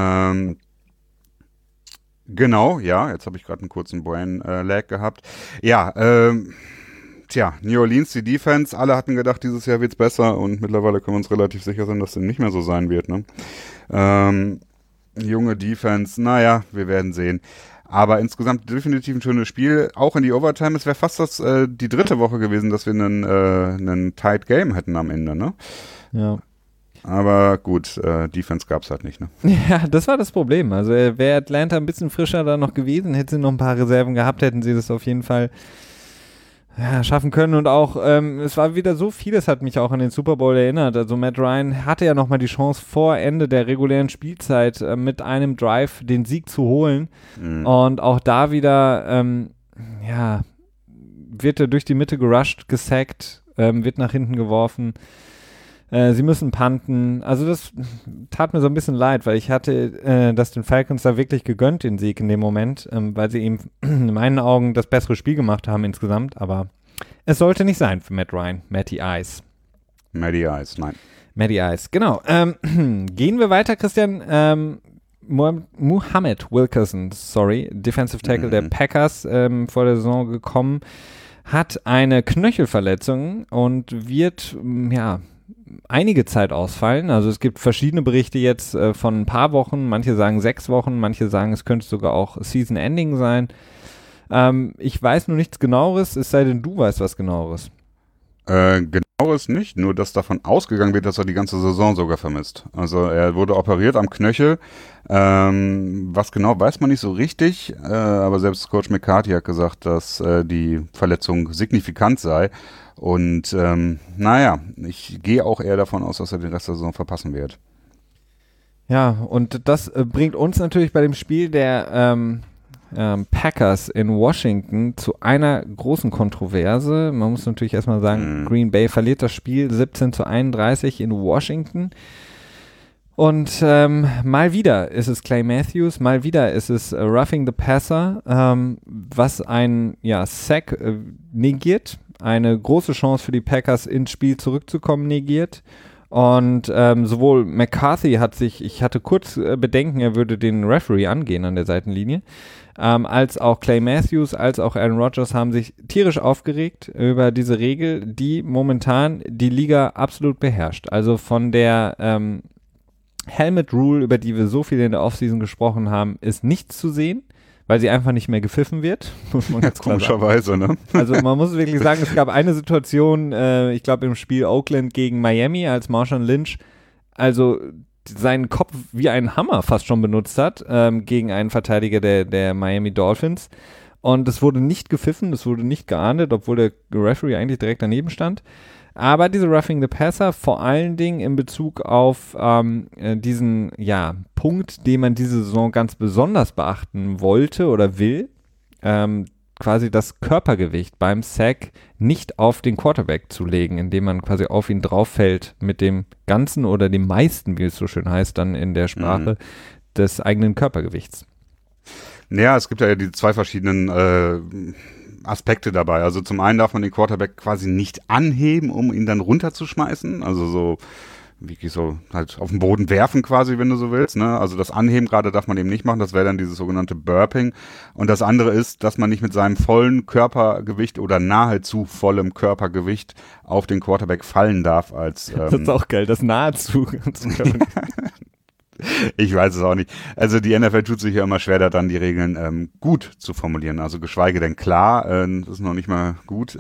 genau, ja, jetzt habe ich gerade einen kurzen Brain-Lag gehabt. Ja, New Orleans, die Defense, alle hatten gedacht, dieses Jahr wird's besser und mittlerweile können wir uns relativ sicher sein, dass dem nicht mehr so sein wird, ne? Junge Defense, naja, wir werden sehen. Aber insgesamt definitiv ein schönes Spiel, auch in die Overtime. Es wäre fast die dritte Woche gewesen, dass wir einen Tight Game hätten am Ende, ne?
Ja.
Aber gut, Defense gab's halt nicht, ne?
Ja, das war das Problem. Also wäre Atlanta ein bisschen frischer da noch gewesen, hätte sie noch ein paar Reserven gehabt, hätten sie das auf jeden Fall schaffen können und auch, es war wieder so vieles, hat mich auch an den Super Bowl erinnert. Also Matt Ryan hatte ja nochmal die Chance vor Ende der regulären Spielzeit mit einem Drive den Sieg zu holen und auch da wieder, wird er durch die Mitte gerusht, gesackt, wird nach hinten geworfen. Sie müssen punten. Also das tat mir so ein bisschen leid, weil ich hatte das den Falcons da wirklich gegönnt, den Sieg in dem Moment, weil sie eben in meinen Augen das bessere Spiel gemacht haben insgesamt. Aber es sollte nicht sein für Matt Ryan. Matty Ice, genau. Gehen wir weiter, Christian. Muhammad Wilkerson, Defensive Tackle der Packers, vor der Saison gekommen, hat eine Knöchelverletzung und wird, einige Zeit ausfallen. Also es gibt verschiedene Berichte jetzt von ein paar Wochen. Manche sagen 6 Wochen, manche sagen, es könnte sogar auch Season-Ending sein. Ich weiß nur nichts Genaueres, es sei denn, du weißt was Genaueres.
Genaueres nicht, nur dass davon ausgegangen wird, dass er die ganze Saison sogar vermisst. Also er wurde operiert am Knöchel. Was genau, weiß man nicht so richtig, aber selbst Coach McCarthy hat gesagt, dass die Verletzung signifikant sei. Und ich gehe auch eher davon aus, dass er den Rest der Saison verpassen wird.
Ja, und das bringt uns natürlich bei dem Spiel der Packers in Washington zu einer großen Kontroverse. Man muss natürlich erstmal sagen, Green Bay verliert das Spiel 17-31 in Washington. Und mal wieder ist es Clay Matthews, mal wieder ist es Roughing the Passer, was ein Sack negiert, eine große Chance für die Packers ins Spiel zurückzukommen negiert. Und sowohl McCarthy ich hatte kurz Bedenken, er würde den Referee angehen an der Seitenlinie, als auch Clay Matthews, als auch Aaron Rodgers haben sich tierisch aufgeregt über diese Regel, die momentan die Liga absolut beherrscht. Also von der Helmet Rule, über die wir so viel in der Offseason gesprochen haben, ist nichts zu sehen, weil sie einfach nicht mehr gepfiffen wird. Muss man ganz klar sagen.
Komischerweise, ne?
Also man muss wirklich sagen, es gab eine Situation, ich glaube im Spiel Oakland gegen Miami, als Marshawn Lynch seinen Kopf wie einen Hammer fast schon benutzt hat, gegen einen Verteidiger der Miami Dolphins. Und es wurde nicht gepfiffen, es wurde nicht geahndet, obwohl der Referee eigentlich direkt daneben stand. Aber diese Roughing the Passer, vor allen Dingen in Bezug auf diesen Punkt, den man diese Saison ganz besonders beachten wollte oder will, quasi das Körpergewicht beim Sack nicht auf den Quarterback zu legen, indem man quasi auf ihn drauf fällt mit dem ganzen oder dem meisten, wie es so schön heißt, dann in der Sprache des eigenen Körpergewichts.
Ja, es gibt ja die 2 verschiedenen Aspekte dabei. Also zum einen darf man den Quarterback quasi nicht anheben, um ihn dann runterzuschmeißen. Also so wirklich so halt auf den Boden werfen quasi, wenn du so willst. Ne? Also das Anheben gerade darf man eben nicht machen. Das wäre dann dieses sogenannte Burping. Und das andere ist, dass man nicht mit seinem vollen Körpergewicht oder nahezu vollem Körpergewicht auf den Quarterback fallen darf. Das
ist auch geil, das nahezu.
Ich weiß es auch nicht. Also die NFL tut sich ja immer schwer, da dann die Regeln gut zu formulieren. Also geschweige denn klar, das ist noch nicht mal gut.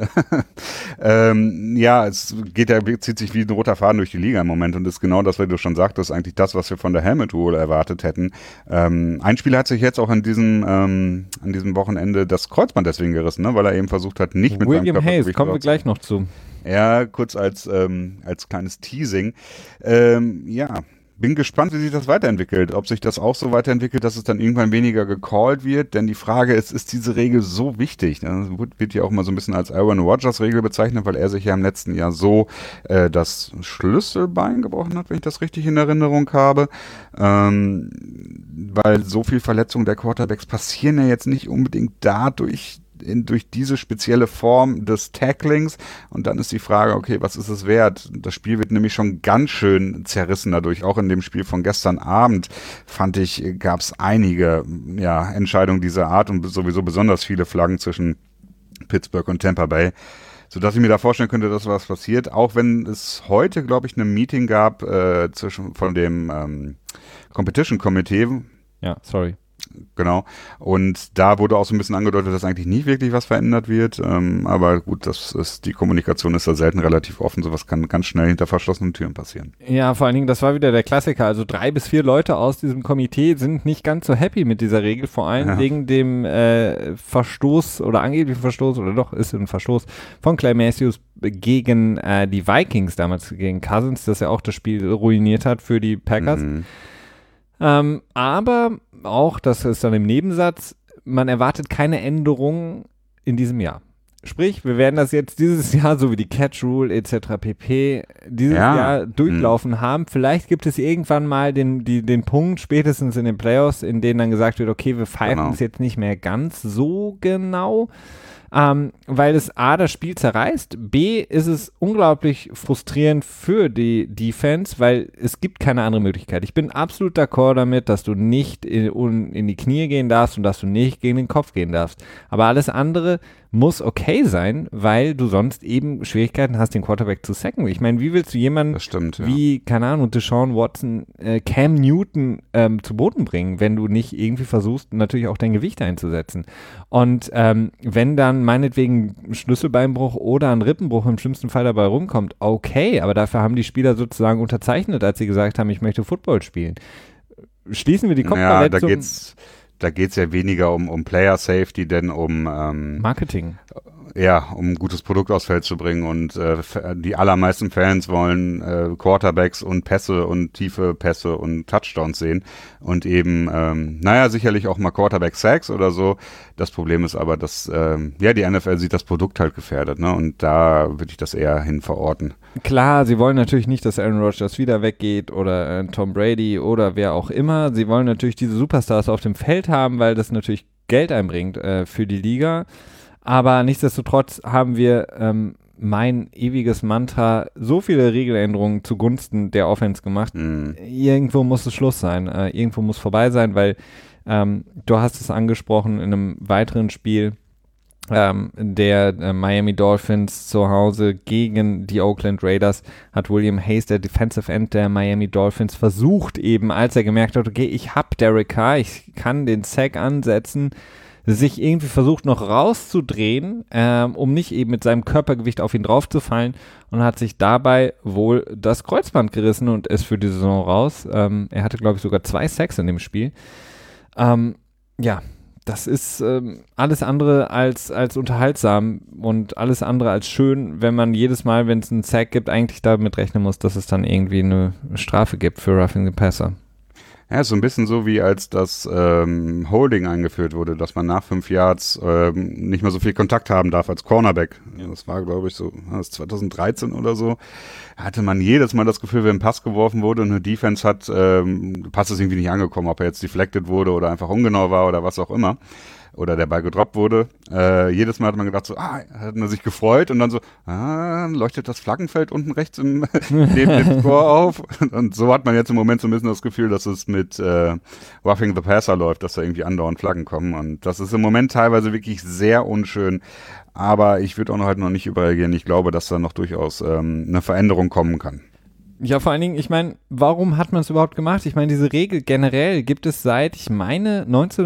Es zieht sich wie ein roter Faden durch die Liga im Moment und ist genau das, was du schon sagtest, eigentlich das, was wir von der Helmet Rule erwartet hätten. Ein Spieler hat sich jetzt auch an diesem Wochenende das Kreuzband deswegen gerissen, ne? Weil er eben versucht hat, nicht mit
William Hayes, kommen wir gleich noch zu.
Ja, kurz als kleines Teasing. Bin gespannt, wie sich das weiterentwickelt. Ob sich das auch so weiterentwickelt, dass es dann irgendwann weniger gecallt wird. Denn die Frage ist diese Regel so wichtig? Das wird ja auch mal so ein bisschen als Aaron Rodgers-Regel bezeichnet, weil er sich ja im letzten Jahr so das Schlüsselbein gebrochen hat, wenn ich das richtig in Erinnerung habe. Weil so viel Verletzungen der Quarterbacks passieren ja jetzt nicht unbedingt durch diese spezielle Form des Tacklings und dann ist die Frage, okay, was ist es wert? Das Spiel wird nämlich schon ganz schön zerrissen dadurch. Auch in dem Spiel von gestern Abend, fand ich, gab es einige Entscheidungen dieser Art und sowieso besonders viele Flaggen zwischen Pittsburgh und Tampa Bay, sodass ich mir da vorstellen könnte, dass was passiert. Auch wenn es heute, glaube ich, ein Meeting gab von dem Competition Committee.
Ja, sorry.
Genau. Und da wurde auch so ein bisschen angedeutet, dass eigentlich nicht wirklich was verändert wird. Aber gut, die Kommunikation ist da selten relativ offen. Sowas kann ganz schnell hinter verschlossenen Türen passieren.
Ja, vor allen Dingen, das war wieder der Klassiker. Also 3 bis 4 Leute aus diesem Komitee sind nicht ganz so happy mit dieser Regel, vor allem wegen dem Verstoß oder angeblichen Verstoß, oder doch, ist ein Verstoß von Clay Matthews gegen die Vikings damals, gegen Cousins, das ja auch das Spiel ruiniert hat für die Packers. Aber auch, das ist dann im Nebensatz, man erwartet keine Änderungen in diesem Jahr. Sprich, wir werden das jetzt dieses Jahr, so wie die Catch Rule etc. pp. dieses Jahr durchlaufen haben. Vielleicht gibt es irgendwann mal den Punkt, spätestens in den Playoffs, in denen dann gesagt wird, okay, wir pfeifen es jetzt nicht mehr ganz so genau, weil es A, das Spiel zerreißt, B, ist es unglaublich frustrierend für die Defense, weil es gibt keine andere Möglichkeit. Ich bin absolut d'accord damit, dass du nicht in die Knie gehen darfst und dass du nicht gegen den Kopf gehen darfst. Aber alles andere muss okay sein, weil du sonst eben Schwierigkeiten hast, den Quarterback zu sacken. Ich meine, wie willst du jemanden wie, keine Ahnung, Deshaun Watson, Cam Newton zu Boden bringen, wenn du nicht irgendwie versuchst, natürlich auch dein Gewicht einzusetzen? Und wenn dann meinetwegen ein Schlüsselbeinbruch oder ein Rippenbruch im schlimmsten Fall dabei rumkommt, okay, aber dafür haben die Spieler sozusagen unterzeichnet, als sie gesagt haben, ich möchte Football spielen. Schließen wir die Kopfverletzung.
Ja, da geht's ja weniger um Player Safety, denn um
Marketing.
Ja, um ein gutes Produkt aufs Feld zu bringen, und die allermeisten Fans wollen Quarterbacks und Pässe und tiefe Pässe und Touchdowns sehen und eben, sicherlich auch mal Quarterback-Sacks oder so. Das Problem ist aber, dass die NFL sieht das Produkt halt gefährdet, ne? Und da würde ich das eher hin verorten.
Klar, sie wollen natürlich nicht, dass Aaron Rodgers wieder weggeht oder Tom Brady oder wer auch immer. Sie wollen natürlich diese Superstars auf dem Feld haben, weil das natürlich Geld einbringt für die Liga. Aber nichtsdestotrotz haben wir mein ewiges Mantra, so viele Regeländerungen zugunsten der Offense gemacht. Irgendwo muss es Schluss sein. Irgendwo muss vorbei sein, weil du hast es angesprochen in einem weiteren Spiel der Miami Dolphins zu Hause gegen die Oakland Raiders hat William Hayes, der Defensive End der Miami Dolphins, versucht eben, als er gemerkt hat, okay, ich habe Derek Carr, ich kann den Sack ansetzen, sich irgendwie versucht noch rauszudrehen, um nicht eben mit seinem Körpergewicht auf ihn draufzufallen, und hat sich dabei wohl das Kreuzband gerissen und ist für die Saison raus. Er hatte, glaube ich, sogar 2 Sacks in dem Spiel. Das ist alles andere als unterhaltsam und alles andere als schön, wenn man jedes Mal, wenn es einen Sack gibt, eigentlich damit rechnen muss, dass es dann irgendwie eine Strafe gibt für Roughing the Passer.
Ja, so ein bisschen so wie als das Holding eingeführt wurde, dass man nach 5 Yards nicht mehr so viel Kontakt haben darf als Cornerback. Ja, das war, glaube ich, so 2013 oder so. Hatte man jedes Mal das Gefühl, wenn ein Pass geworfen wurde und eine Defense hat, Pass ist irgendwie nicht angekommen, ob er jetzt deflected wurde oder einfach ungenau war oder was auch immer. Oder der Ball gedroppt wurde. Jedes Mal hat man gedacht, so, hat man sich gefreut, und dann so, leuchtet das Flaggenfeld unten rechts neben dem Score auf. Und so hat man jetzt im Moment so ein bisschen das Gefühl, dass es mit Roughing the Passer läuft, dass da irgendwie andauernd Flaggen kommen. Und das ist im Moment teilweise wirklich sehr unschön. Aber ich würde auch noch nicht überreagieren. Ich glaube, dass da noch durchaus eine Veränderung kommen kann.
Ja, vor allen Dingen, ich meine, warum hat man es überhaupt gemacht? Ich meine, diese Regel generell gibt es seit, ich meine,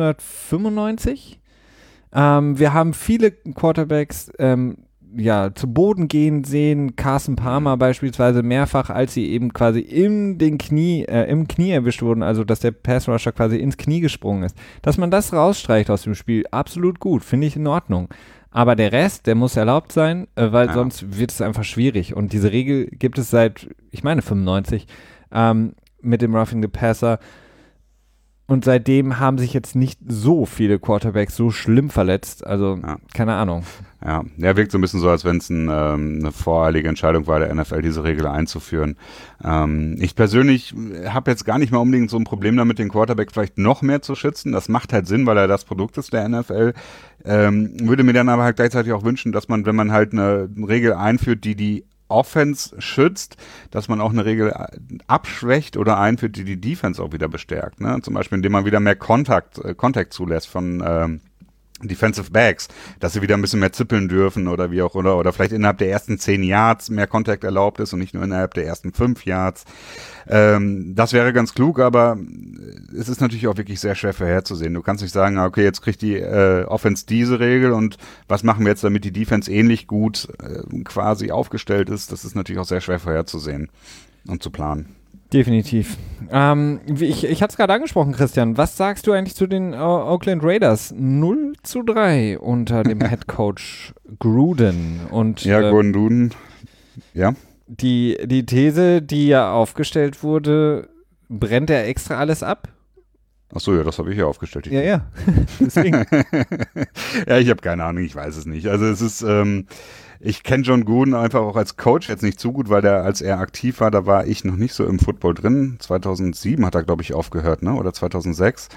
1995. Wir haben viele Quarterbacks zu Boden gehen sehen, Carson Palmer beispielsweise mehrfach, als sie eben quasi im Knie erwischt wurden, also dass der Pass-Rusher quasi ins Knie gesprungen ist. Dass man das rausstreicht aus dem Spiel, absolut gut, finde ich in Ordnung. Aber der Rest, der muss erlaubt sein, weil sonst wird es einfach schwierig. Und diese Regel gibt es seit, ich meine, 95 mit dem Roughing the Passer. Und seitdem haben sich jetzt nicht so viele Quarterbacks so schlimm verletzt. Also, keine Ahnung.
Ja, wirkt so ein bisschen so, als wenn es eine voreilige Entscheidung war, der NFL diese Regel einzuführen. Ich persönlich habe jetzt gar nicht mal unbedingt so ein Problem damit, den Quarterback vielleicht noch mehr zu schützen. Das macht halt Sinn, weil er das Produkt ist der NFL. Würde mir dann aber halt gleichzeitig auch wünschen, dass man, wenn man halt eine Regel einführt, die Offense schützt, dass man auch eine Regel abschwächt oder einführt, die Defense auch wieder bestärkt. Ne? Zum Beispiel, indem man wieder mehr Kontakt zulässt von Defensive Backs, dass sie wieder ein bisschen mehr zippeln dürfen oder wie auch, oder vielleicht innerhalb der ersten 10 Yards mehr Contact erlaubt ist und nicht nur innerhalb der ersten 5 Yards. Das wäre ganz klug, aber es ist natürlich auch wirklich sehr schwer vorherzusehen. Du kannst nicht sagen, okay, jetzt kriegt die Offense diese Regel und was machen wir jetzt, damit die Defense ähnlich gut quasi aufgestellt ist. Das ist natürlich auch sehr schwer vorherzusehen und zu planen.
Definitiv. Ich hatte es gerade angesprochen, Christian. Was sagst du eigentlich zu den Oakland Raiders? 0-3 unter dem Headcoach Gruden. Und,
Gruden, ja.
Die These, die ja aufgestellt wurde, brennt er extra alles ab?
Achso, ja, das habe ich ja aufgestellt.
Ja. Deswegen.
Ja, ich habe keine Ahnung, ich weiß es nicht. Also es ist, ich kenne John Gruden einfach auch als Coach jetzt nicht so gut, weil als er aktiv war, da war ich noch nicht so im Football drin. 2007 hat er, glaube ich, aufgehört, ne? Oder 2006.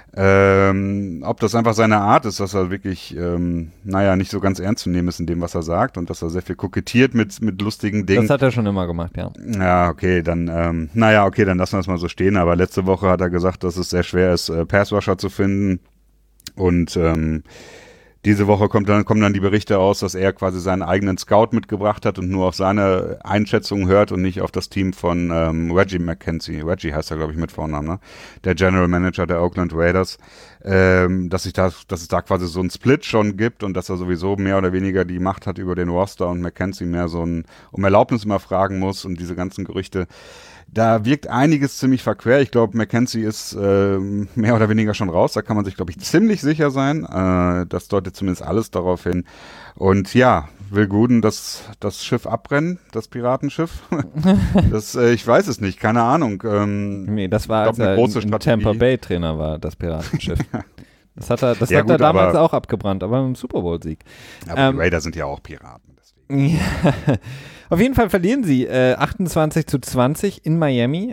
Ob das einfach seine Art ist, dass er wirklich, nicht so ganz ernst zu nehmen ist in dem, was er sagt und dass er sehr viel kokettiert mit lustigen Dingen.
Das hat er schon immer gemacht, ja.
Ja, okay, dann, dann lassen wir es mal so stehen. Aber letzte Woche hat er gesagt, dass es sehr schwer ist, Passrusher zu finden und, diese Woche kommen dann die Berichte aus, dass er quasi seinen eigenen Scout mitgebracht hat und nur auf seine Einschätzung hört und nicht auf das Team von Reggie McKenzie. Reggie heißt er, glaube ich, mit Vornamen, ne? Der General Manager der Oakland Raiders. Dass es da quasi so einen Split schon gibt und dass er sowieso mehr oder weniger die Macht hat über den Roster und McKenzie mehr um Erlaubnis immer fragen muss und diese ganzen Gerüchte. Da wirkt einiges ziemlich verquer. Ich glaube, McKenzie ist mehr oder weniger schon raus. Da kann man sich, glaube ich, ziemlich sicher sein. Das deutet zumindest alles darauf hin. Und ja, will Gruden das Schiff abbrennen, das Piratenschiff? Ich weiß es nicht, keine Ahnung.
Nee, das war, als er ein Tampa Bay Trainer war, das Piratenschiff. Das hat er damals auch abgebrannt, aber mit dem Super Bowl-Sieg.
Aber die Raiders sind ja auch Piraten.
Ja. Auf jeden Fall verlieren sie 28-20 in Miami.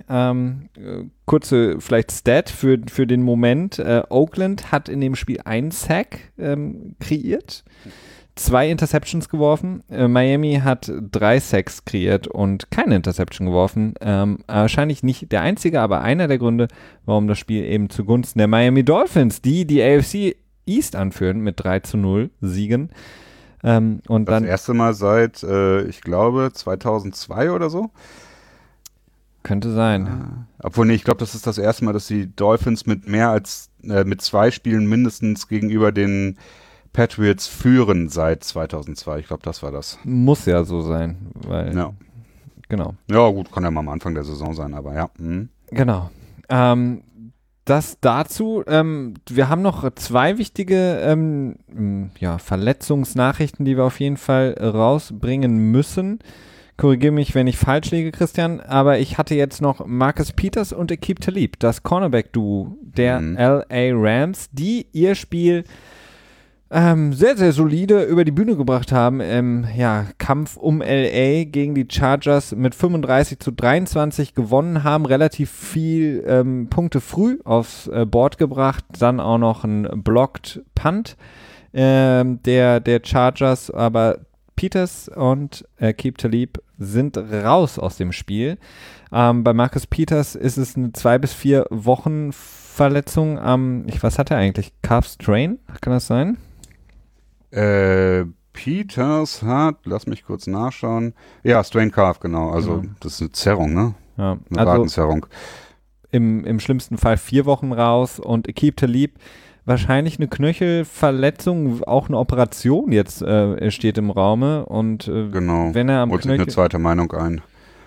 Kurze vielleicht Stat für den Moment. Oakland hat in dem Spiel einen Sack kreiert, 2 Interceptions geworfen. Miami hat 3 Sacks kreiert und keine Interception geworfen. Wahrscheinlich nicht der einzige, aber einer der Gründe, warum das Spiel eben zugunsten der Miami Dolphins, die AFC East anführen mit 3-0 Siegen. Und
das erste Mal seit, ich glaube, 2002 oder so.
Könnte sein.
Obwohl, nee, ich glaube, das ist das erste Mal, dass die Dolphins mit mehr als mit 2 Spielen mindestens gegenüber den Patriots führen seit 2002. Ich glaube, das war das.
Muss ja so sein, weil.
Ja.
Genau.
Ja, gut, kann ja mal am Anfang der Saison sein, aber ja.
Genau. Das dazu. Wir haben noch 2 wichtige Verletzungsnachrichten, die wir auf jeden Fall rausbringen müssen. Korrigiere mich, wenn ich falsch liege, Christian, aber ich hatte jetzt noch Marcus Peters und Aqib Talib, das Cornerback-Duo der LA Rams, die ihr Spiel sehr, sehr solide über die Bühne gebracht haben im Kampf um LA gegen die Chargers mit 35-23 gewonnen haben, relativ viel Punkte früh aufs Board gebracht, dann auch noch ein Blocked Punt der Chargers, aber Peters und Aqib Talib sind raus aus dem Spiel. Bei Marcus Peters ist es eine 2 bis 4 Wochen Verletzung was hat er eigentlich? Calf Strain? Kann das sein?
Peters hat, lass mich kurz nachschauen. Ja, Strain Calf, genau. Also das ist eine Zerrung, ne?
Ja,
eine Wadenzerrung.
Im schlimmsten Fall 4 Wochen raus und Aqib Talib wahrscheinlich eine Knöchelverletzung, auch eine Operation jetzt steht im Raume und
genau.
Wenn er am
Holt sich eine zweite Meinung ein.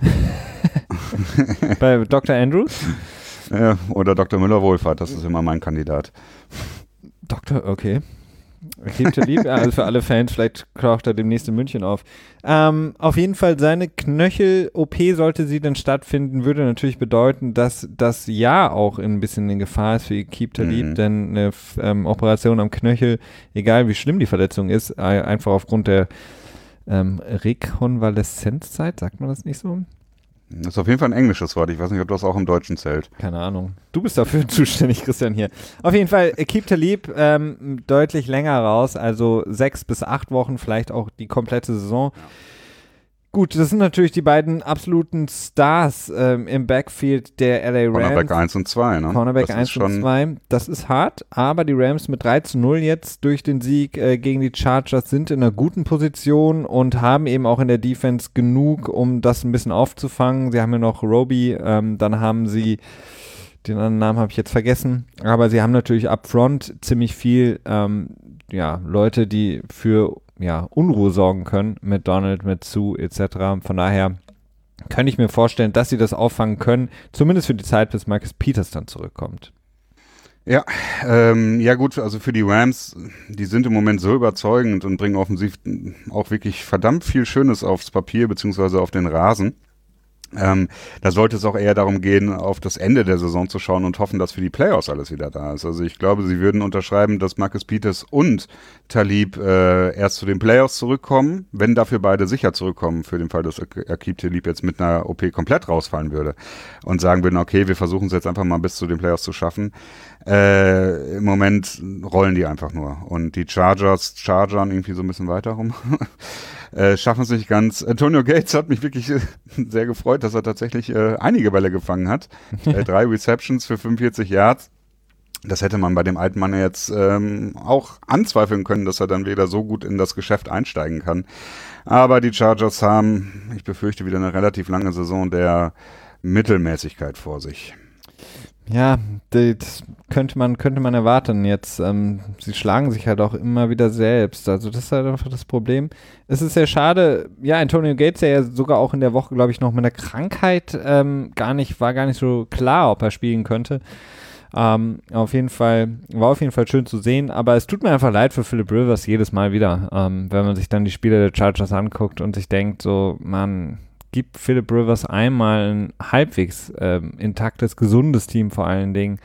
Bei Dr. Andrews?
Oder Dr. Müller-Wohlfahrt, das ist immer mein Kandidat.
Okay. Aqib Talib, also für alle Fans, vielleicht taucht er demnächst in München auf. Auf jeden Fall seine Knöchel-OP, sollte sie dann stattfinden, würde natürlich bedeuten, dass das Jahr auch ein bisschen in Gefahr ist für Aqib Talib, denn eine Operation am Knöchel, egal wie schlimm die Verletzung ist, einfach aufgrund der Rekonvaleszenzzeit, sagt man das nicht so?
Das ist auf jeden Fall ein englisches Wort. Ich weiß nicht, ob das auch im Deutschen zählt.
Keine Ahnung. Du bist dafür zuständig, Christian, hier. Auf jeden Fall, Aqib Talib deutlich länger raus, also 6 bis 8 Wochen, vielleicht auch die komplette Saison. Gut, das sind natürlich die beiden absoluten Stars im Backfield der LA Rams.
Cornerback 1 und 2, ne?
Cornerback 1 und 2, das ist hart, aber die Rams mit 3-0 jetzt durch den Sieg gegen die Chargers sind in einer guten Position und haben eben auch in der Defense genug, um das ein bisschen aufzufangen. Sie haben ja noch Roby, dann haben sie, den anderen Namen habe ich jetzt vergessen, aber sie haben natürlich up front ziemlich viel Leute, die für Unruhe sorgen können mit Donald, mit Sue etc. Von daher könnte ich mir vorstellen, dass sie das auffangen können, zumindest für die Zeit, bis Marcus Peters dann zurückkommt.
Ja, gut, also für die Rams, die sind im Moment so überzeugend und bringen offensiv auch wirklich verdammt viel Schönes aufs Papier beziehungsweise auf den Rasen. Da sollte es auch eher darum gehen, auf das Ende der Saison zu schauen und hoffen, dass für die Playoffs alles wieder da ist. Also ich glaube, sie würden unterschreiben, dass Marcus Peters und Talib erst zu den Playoffs zurückkommen, wenn dafür beide sicher zurückkommen, für den Fall, dass Aqib Talib jetzt mit einer OP komplett rausfallen würde und sagen würden, okay, wir versuchen es jetzt einfach mal bis zu den Playoffs zu schaffen. Im Moment rollen die einfach nur und die chargern irgendwie so ein bisschen weiter rum. Schaffen es nicht ganz. Antonio Gates hat mich wirklich sehr gefreut, dass er tatsächlich einige Bälle gefangen hat. 3 Receptions für 45 Yards. Das hätte man bei dem alten Mann jetzt auch anzweifeln können, dass er dann wieder so gut in das Geschäft einsteigen kann. Aber die Chargers haben, ich befürchte, wieder eine relativ lange Saison der Mittelmäßigkeit vor sich.
Ja, das könnte man erwarten jetzt. Sie schlagen sich halt auch immer wieder selbst. Also das ist halt einfach das Problem. Es ist sehr schade. Ja, Antonio Gates, der ja sogar auch in der Woche, glaube ich, noch mit einer Krankheit war gar nicht so klar, ob er spielen könnte. War auf jeden Fall schön zu sehen. Aber es tut mir einfach leid für Philip Rivers jedes Mal wieder, wenn man sich dann die Spiele der Chargers anguckt und sich denkt, so, Mann, gibt Philip Rivers einmal ein halbwegs intaktes, gesundes Team vor allen Dingen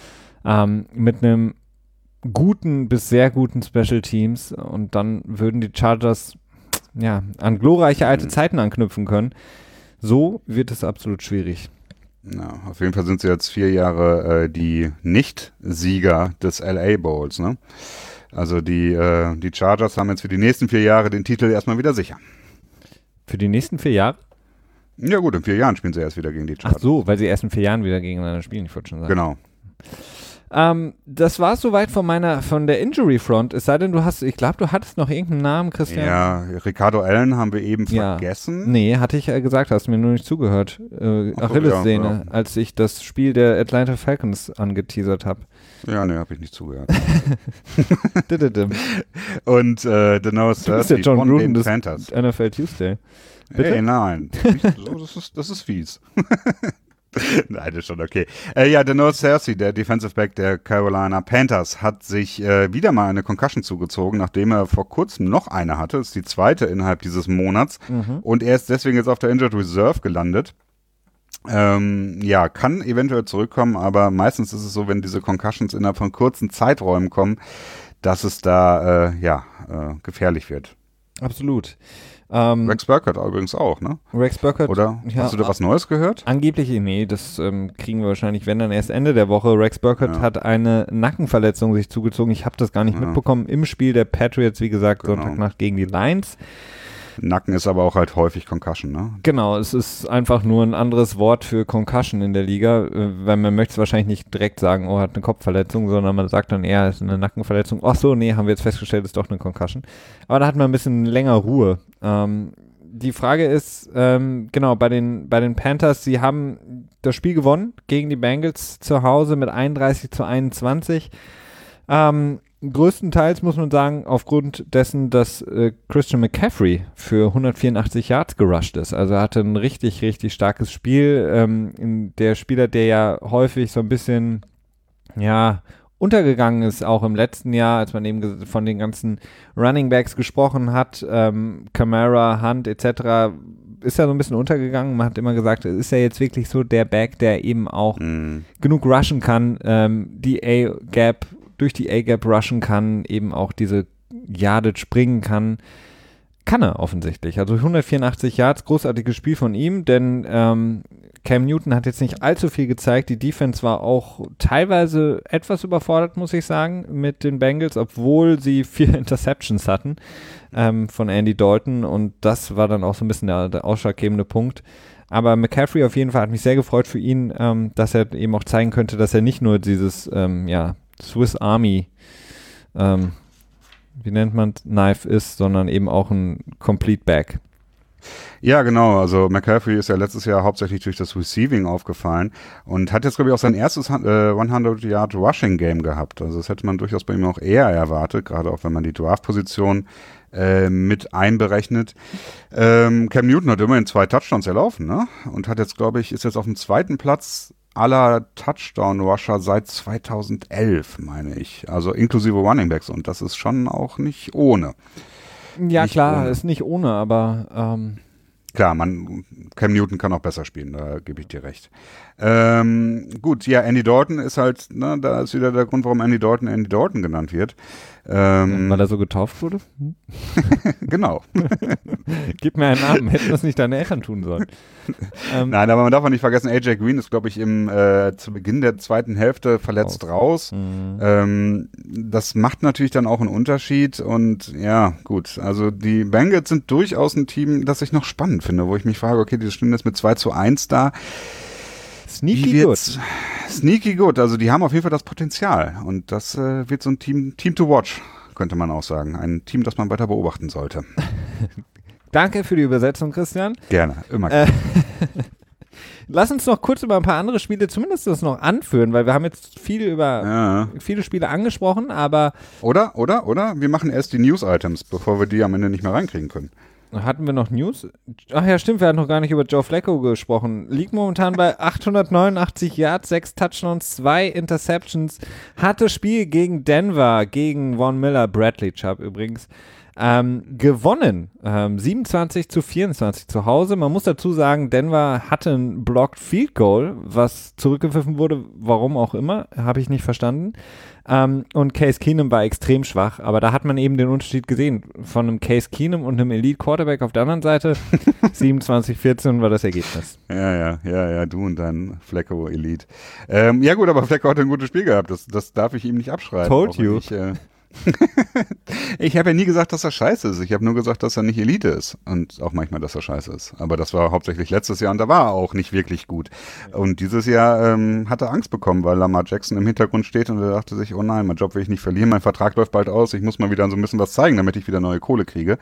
mit einem guten bis sehr guten Special Teams und dann würden die Chargers an glorreiche alte Zeiten anknüpfen können. So wird es absolut schwierig.
Ja, auf jeden Fall sind sie jetzt 4 Jahre die Nicht-Sieger des LA Bowls, ne? Also die Chargers haben jetzt für die nächsten 4 Jahre den Titel erstmal wieder sicher.
Für die nächsten 4 Jahre?
Ja gut, in 4 Jahren spielen sie erst wieder gegen die Chargers.
Ach so, weil sie erst in 4 Jahren wieder gegeneinander spielen, ich wollte schon sagen.
Genau.
Das war soweit von der Injury Front, es sei denn, ich glaube, du hattest noch irgendeinen Namen, Christian.
Ja, Ricardo Allen haben wir eben vergessen.
Nee, hatte ich gesagt, hast mir nur nicht zugehört. Achillessehne, als ich das Spiel der Atlanta Falcons angeteasert habe.
Ja, nee, habe ich nicht zugehört. Und Denoise Thursday
von den Panthers. NFL Tuesday.
Bitte? Hey, nein. Das ist fies. Nein, das ist schon okay. Denoise Thursday, der Defensive Back der Carolina Panthers, hat sich wieder mal eine Concussion zugezogen, nachdem er vor kurzem noch eine hatte. Das ist die zweite innerhalb dieses Monats. Und er ist deswegen jetzt auf der Injured Reserve gelandet. Kann eventuell zurückkommen, aber meistens ist es so, wenn diese Concussions innerhalb von kurzen Zeiträumen kommen, dass es da gefährlich wird.
Absolut.
Rex Burkhardt übrigens auch, ne?
Rex Burkhardt.
Oder hast du da was Neues gehört?
Angeblich, nee, das kriegen wir wahrscheinlich, wenn dann erst Ende der Woche. Rex Burkhardt hat eine Nackenverletzung sich zugezogen. Ich habe das gar nicht mitbekommen. Im Spiel der Patriots, wie gesagt, Sonntagnacht gegen die Lions.
Nacken ist aber auch halt häufig Concussion, ne?
Genau, es ist einfach nur ein anderes Wort für Concussion in der Liga, weil man möchte es wahrscheinlich nicht direkt sagen, oh, hat eine Kopfverletzung, sondern man sagt dann eher, es ist eine Nackenverletzung. Ach so, nee, haben wir jetzt festgestellt, ist doch eine Concussion. Aber da hat man ein bisschen länger Ruhe. Die Frage ist, bei den Panthers, sie haben das Spiel gewonnen gegen die Bengals zu Hause mit 31-21. Größtenteils muss man sagen, aufgrund dessen, dass Christian McCaffrey für 184 Yards gerusht ist. Also er hatte ein richtig, richtig starkes Spiel. Der Spieler, der ja häufig so ein bisschen, untergegangen ist, auch im letzten Jahr, als man eben von den ganzen Running Backs gesprochen hat, Kamara, Hunt etc., ist ja so ein bisschen untergegangen. Man hat immer gesagt, ist ja jetzt wirklich so der Back, der eben auch genug rushen kann, durch die A-Gap rushen kann, eben auch diese Yardage springen kann. Kann er offensichtlich. Also 184 Yards, großartiges Spiel von ihm, denn Cam Newton hat jetzt nicht allzu viel gezeigt. Die Defense war auch teilweise etwas überfordert, muss ich sagen, mit den Bengals, obwohl sie 4 Interceptions hatten von Andy Dalton und das war dann auch so ein bisschen der ausschlaggebende Punkt. Aber McCaffrey auf jeden Fall hat mich sehr gefreut für ihn, dass er eben auch zeigen könnte, dass er nicht nur dieses Swiss Army wie nennt man Knife ist, sondern eben auch ein Complete Back.
Ja, genau. Also McCaffrey ist ja letztes Jahr hauptsächlich durch das Receiving aufgefallen und hat jetzt, glaube ich, auch sein erstes 100-Yard-Rushing-Game gehabt. Also das hätte man durchaus bei ihm auch eher erwartet, gerade auch wenn man die Draft-Position mit einberechnet. Cam Newton hat immerhin 2 Touchdowns erlaufen, ne? Und hat jetzt, glaube ich, ist jetzt auf dem 2. Platz aller Touchdown-Rusher seit 2011, meine ich. Also inklusive Runningbacks und das ist schon auch nicht ohne.
Ja,
nicht
klar,
ohne.
ist nicht ohne, aber
Klar, Cam Newton kann auch besser spielen, da gebe ich dir recht. Gut, ja, Andy Dalton ist halt, ne, da ist wieder der Grund, warum Andy Dalton genannt wird.
weil er so getauft wurde?
Genau.
Gib mir einen Namen, hätten das nicht deine Eltern tun sollen.
Nein, aber man darf auch nicht vergessen, AJ Green ist, glaube ich, zu Beginn der 2. Hälfte verletzt raus. Das macht natürlich dann auch einen Unterschied und ja, gut, also die Bengals sind durchaus ein Team, das ich noch spannend finde, wo ich mich frage, okay, die stehen jetzt mit 2-1 da.
Sneaky gut.
Sneaky gut, also die haben auf jeden Fall das Potenzial und das wird so ein Team to watch, könnte man auch sagen. Ein Team, das man weiter beobachten sollte.
Danke für die Übersetzung, Christian.
Gerne, immer gerne.
Lass uns noch kurz über ein paar andere Spiele zumindest das noch anführen, weil wir haben jetzt viel über viele Spiele angesprochen, aber
Oder? Wir machen erst die News-Items, bevor wir die am Ende nicht mehr reinkriegen können.
hatten wir noch News? Ach ja, stimmt, wir hatten noch gar nicht über Joe Flacco gesprochen. Liegt momentan bei 889 Yards, 6 Touchdowns, 2 Interceptions. Hatte Spiel gegen Denver, gegen Von Miller, Bradley Chubb übrigens, gewonnen. 27-24 zu Hause. Man muss dazu sagen, Denver hatte ein Blocked Field Goal, was zurückgepfiffen wurde, warum auch immer, habe ich nicht verstanden. Und Case Keenum war extrem schwach, aber da hat man eben den Unterschied gesehen von einem Case Keenum und einem Elite Quarterback auf der anderen Seite. 27-14 war das Ergebnis.
Ja, du und dein Flacco Elite. Ja gut, aber Flacco hat ein gutes Spiel gehabt, das darf ich ihm nicht abschreiben.
Told you.
Ich habe ja nie gesagt, dass er scheiße ist. Ich habe nur gesagt, dass er nicht Elite ist. Und auch manchmal, dass er scheiße ist. Aber das war hauptsächlich letztes Jahr und da war er auch nicht wirklich gut. Und dieses Jahr hat er Angst bekommen, weil Lamar Jackson im Hintergrund steht und er dachte sich, oh nein, mein Job will ich nicht verlieren, mein Vertrag läuft bald aus, ich muss mal wieder so ein bisschen was zeigen, damit ich wieder neue Kohle kriege.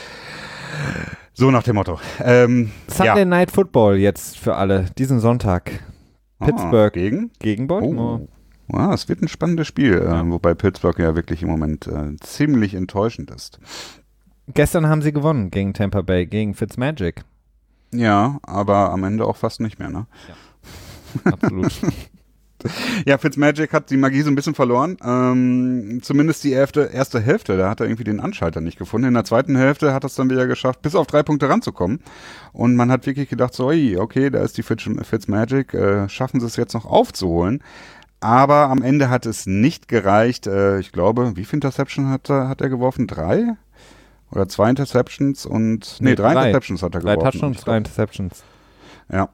So nach dem Motto.
Sunday Night Football jetzt für alle, diesen Sonntag. Pittsburgh gegen Baltimore.
Ja, es wird ein spannendes Spiel, wobei Pittsburgh ja wirklich im Moment ziemlich enttäuschend ist.
Gestern haben sie gewonnen gegen Tampa Bay, gegen Fitzmagic.
Ja, aber am Ende auch fast nicht mehr, ne?
Ja, absolut.
Ja, Fitzmagic hat die Magie so ein bisschen verloren. Zumindest die erste Hälfte, da hat er irgendwie den Anschalter nicht gefunden. In der zweiten Hälfte hat er es dann wieder geschafft, bis auf 3 Punkte ranzukommen. Und man hat wirklich gedacht, so, okay, da ist die Fitzmagic, schaffen sie es jetzt noch aufzuholen. Aber am Ende hat es nicht gereicht. Ich glaube, wie viele Interceptions hat er geworfen? 3? Oder 2 Interceptions und... Nee, 3 Interceptions hat er geworfen.
3 Touchdowns, 3 Interceptions.
Ja,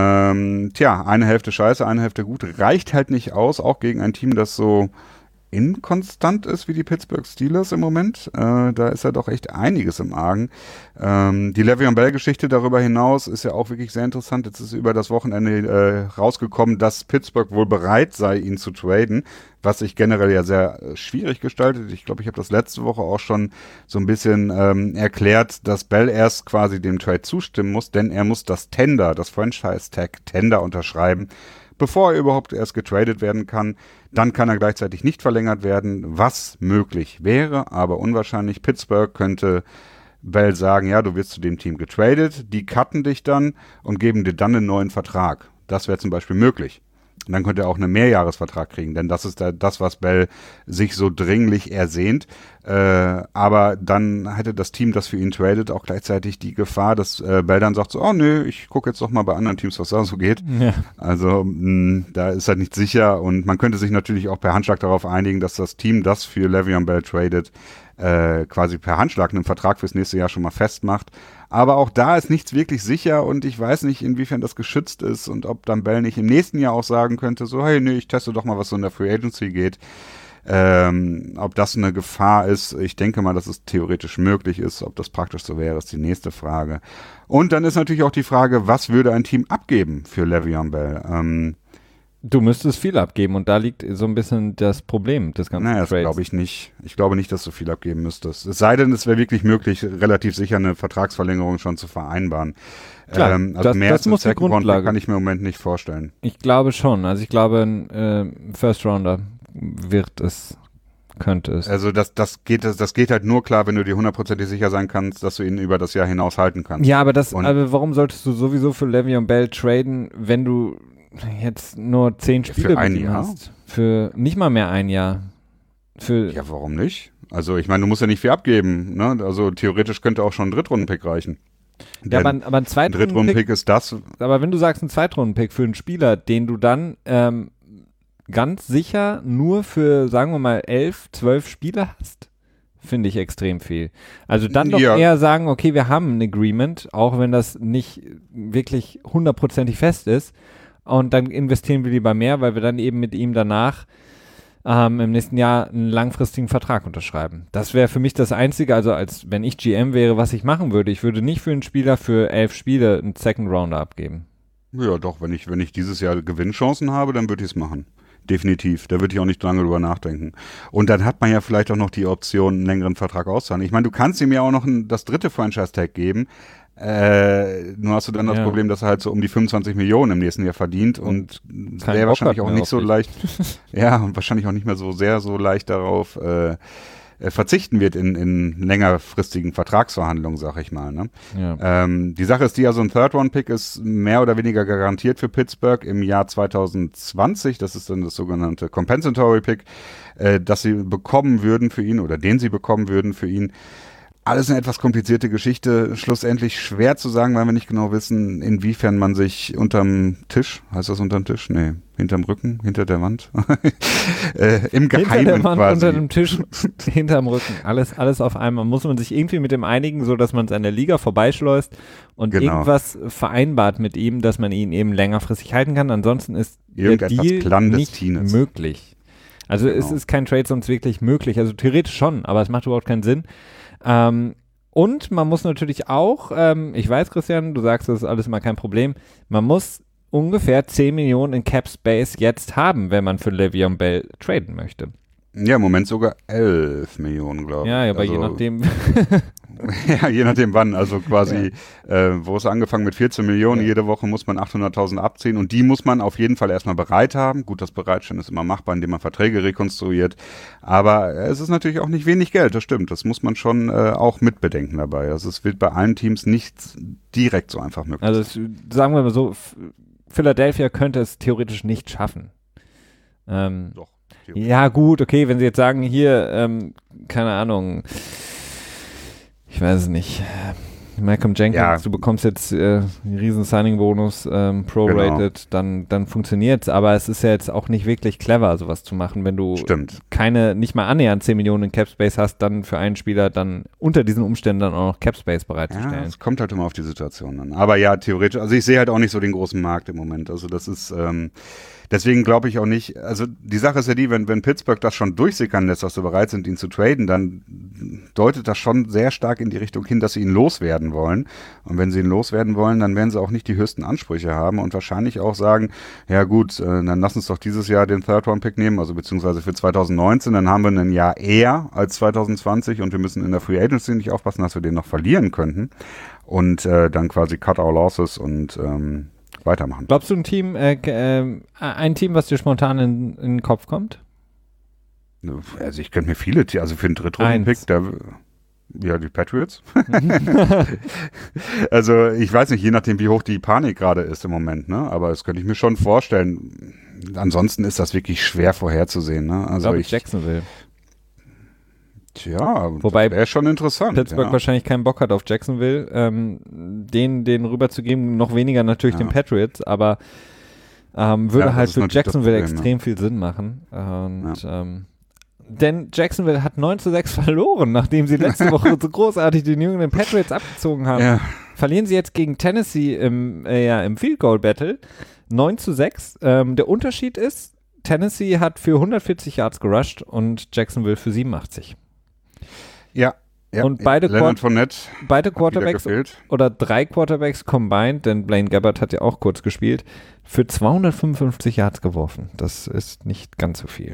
eine Hälfte scheiße, eine Hälfte gut. Reicht halt nicht aus, auch gegen ein Team, das so inkonstant ist wie die Pittsburgh Steelers im Moment. Da ist ja doch echt einiges im Argen. Die Le'Veon Bell-Geschichte darüber hinaus ist ja auch wirklich sehr interessant. Jetzt ist über das Wochenende rausgekommen, dass Pittsburgh wohl bereit sei, ihn zu traden, was sich generell ja sehr schwierig gestaltet. Ich glaube, ich habe das letzte Woche auch schon so ein bisschen erklärt, dass Bell erst quasi dem Trade zustimmen muss, denn er muss das Franchise-Tag Tender unterschreiben, bevor er überhaupt erst getradet werden kann. Dann kann er gleichzeitig nicht verlängert werden, was möglich wäre, aber unwahrscheinlich. Pittsburgh könnte Bell sagen, ja, du wirst zu dem Team getradet, die cutten dich dann und geben dir dann einen neuen Vertrag. Das wäre zum Beispiel möglich. Und dann könnte er auch einen Mehrjahresvertrag kriegen, denn das ist das, was Bell sich so dringlich ersehnt. Aber dann hätte das Team, das für ihn tradet, auch gleichzeitig die Gefahr, dass Bell dann sagt so, oh nö, ich gucke jetzt doch mal bei anderen Teams, was da so geht. Ja. Also da ist halt nicht sicher und man könnte sich natürlich auch per Handschlag darauf einigen, dass das Team, das für Le'Veon Bell tradet, quasi per Handschlag einen Vertrag fürs nächste Jahr schon mal festmacht. Aber auch da ist nichts wirklich sicher und ich weiß nicht, inwiefern das geschützt ist und ob dann Bell nicht im nächsten Jahr auch sagen könnte, so, hey, nee, ich teste doch mal, was so in der Free Agency geht. Ob das eine Gefahr ist, ich denke mal, dass es theoretisch möglich ist. Ob das praktisch so wäre, ist die nächste Frage. Und dann ist natürlich auch die Frage, was würde ein Team abgeben für Le'Veon Bell?
Du müsstest viel abgeben und da liegt so ein bisschen das Problem des ganzen
Naja, das
Trades.
glaube ich nicht. Ich glaube nicht, dass du viel abgeben müsstest. Es sei denn, es wäre wirklich möglich, relativ sicher eine Vertragsverlängerung schon zu vereinbaren.
Klar,
also mehr
das
als ein
muss die
Second Round
Grundlage.
kann ich mir im Moment nicht vorstellen.
Ich glaube schon. Also ich glaube, ein First Rounder könnte es.
Also das geht halt nur klar, wenn du dir hundertprozentig sicher sein kannst, dass du ihn über das Jahr hinaus halten kannst.
Ja, aber warum solltest du sowieso für Le'Veon Bell traden, wenn du jetzt nur 10 Spiele
Für ein
mit ihm
Jahr?
hast? Für nicht mal mehr ein Jahr.
Ja, warum nicht? Also ich meine, du musst ja nicht viel abgeben. Ne? Also theoretisch könnte auch schon ein Drittrunden-Pick reichen.
Ja, aber ein
Ein
Zweitrunden-Pick,
Drittrunden-Pick ist das.
aber wenn du sagst ein Zweitrunden-Pick für einen Spieler, den du dann ganz sicher nur für, sagen wir mal, 11, 12 Spiele hast, finde ich extrem viel. Also dann doch eher sagen, okay, wir haben ein Agreement, auch wenn das nicht wirklich hundertprozentig fest ist, und dann investieren wir lieber mehr, weil wir dann eben mit ihm danach im nächsten Jahr einen langfristigen Vertrag unterschreiben. Das wäre für mich das Einzige, also als wenn ich GM wäre, was ich machen würde. Ich würde nicht für einen Spieler für 11 Spiele einen Second Rounder abgeben.
Ja, doch, wenn ich dieses Jahr Gewinnchancen habe, dann würde ich es machen. Definitiv. Da würde ich auch nicht lange drüber nachdenken. Und dann hat man ja vielleicht auch noch die Option, einen längeren Vertrag auszuhandeln. Ich meine, du kannst ihm ja auch noch das dritte Franchise-Tag geben. Nur hast du dann das Problem, dass er halt so um die 25 Millionen im nächsten Jahr verdient und wäre wahrscheinlich auch nicht so leicht, ja, und wahrscheinlich auch nicht mehr so leicht darauf verzichten wird in längerfristigen Vertragsverhandlungen, sag ich mal. Ne?
Ja.
Die Sache ist die, also ein Third-Round-Pick ist mehr oder weniger garantiert für Pittsburgh im Jahr 2020. Das ist dann das sogenannte Compensatory Pick, das sie bekommen würden für ihn oder den sie bekommen würden für ihn. Alles eine etwas komplizierte Geschichte, schlussendlich schwer zu sagen, weil wir nicht genau wissen, inwiefern man sich unterm Tisch, heißt das unterm Tisch? Nee, hinterm Rücken, hinter der Wand, im Geheimen
hinter der Wand,
quasi.
unter dem Tisch, hinterm Rücken, alles auf einmal. Muss man sich irgendwie mit dem einigen, so dass man es an der Liga vorbeischleust und irgendwas vereinbart mit ihm, dass man ihn eben längerfristig halten kann. Ansonsten ist der Deal nicht möglich. Also es ist kein Trade sonst wirklich möglich. Also theoretisch schon, aber es macht überhaupt keinen Sinn. Und man muss natürlich auch, ich weiß, Christian, du sagst, das ist alles mal kein Problem, man muss ungefähr 10 Millionen in Cap Space jetzt haben, wenn man für Le'Veon Bell traden möchte.
Ja, im Moment sogar 11 Millionen, glaube ich.
Ja, aber je nachdem.
Ja, je nachdem wann. Also quasi, wo es angefangen mit 14 Millionen, jede Woche muss man 800.000 abziehen und die muss man auf jeden Fall erstmal bereit haben. Gut, das Bereitstellen ist immer machbar, indem man Verträge rekonstruiert. Aber es ist natürlich auch nicht wenig Geld, das stimmt. Das muss man schon auch mitbedenken dabei. Also es wird bei allen Teams nicht direkt so einfach möglich.
Also sagen wir mal so, Philadelphia könnte es theoretisch nicht schaffen.
Doch.
Ja, gut, okay, wenn sie jetzt sagen, hier, keine Ahnung, ich weiß es nicht, Malcolm Jenkins, du bekommst jetzt einen riesen Signing-Bonus, prorated, dann funktioniert es, aber es ist ja jetzt auch nicht wirklich clever, sowas zu machen, wenn du nicht mal annähernd 10 Millionen in Cap-Space hast, dann für einen Spieler dann unter diesen Umständen dann auch noch Cap-Space bereitzustellen.
Ja, es kommt halt immer auf die Situation an. Aber ja, theoretisch, also ich sehe halt auch nicht so den großen Markt im Moment, also das ist, deswegen glaube ich auch nicht, also die Sache ist ja die, wenn Pittsburgh das schon durchsickern lässt, dass sie bereit sind, ihn zu traden, dann deutet das schon sehr stark in die Richtung hin, dass sie ihn loswerden wollen. Und wenn sie ihn loswerden wollen, dann werden sie auch nicht die höchsten Ansprüche haben und wahrscheinlich auch sagen, ja gut, dann lass uns doch dieses Jahr den Third-Round-Pick nehmen, also beziehungsweise für 2019, dann haben wir ein Jahr eher als 2020 und wir müssen in der Free Agency nicht aufpassen, dass wir den noch verlieren könnten und dann quasi cut our losses und weitermachen.
Glaubst du ein Team, was dir spontan in den Kopf kommt?
Also ich könnte mir viele, also für einen Drittrunden-Pick, ja, die Patriots. Also ich weiß nicht, je nachdem, wie hoch die Panik gerade ist im Moment, ne? Aber das könnte ich mir schon vorstellen. Ansonsten ist das wirklich schwer vorherzusehen, ne? Also
ich Jacksonville.
Tja,
wobei
wäre schon interessant.
Pittsburgh wahrscheinlich keinen Bock hat auf Jacksonville, den rüberzugeben, noch weniger natürlich den Patriots, aber würde halt für Jacksonville extrem viel Sinn machen. Und denn Jacksonville hat 9-6 verloren, nachdem sie letzte Woche so großartig die New England Patriots abgezogen haben.
Ja.
Verlieren sie jetzt gegen Tennessee im Field Goal Battle 9-6. Der Unterschied ist, Tennessee hat für 140 Yards gerusht und Jacksonville für 87.
Ja.
Und beide
Quarterbacks
oder 3 Quarterbacks combined, denn Blaine Gabbert hat ja auch kurz gespielt, für 255 Yards geworfen. Das ist nicht ganz so viel.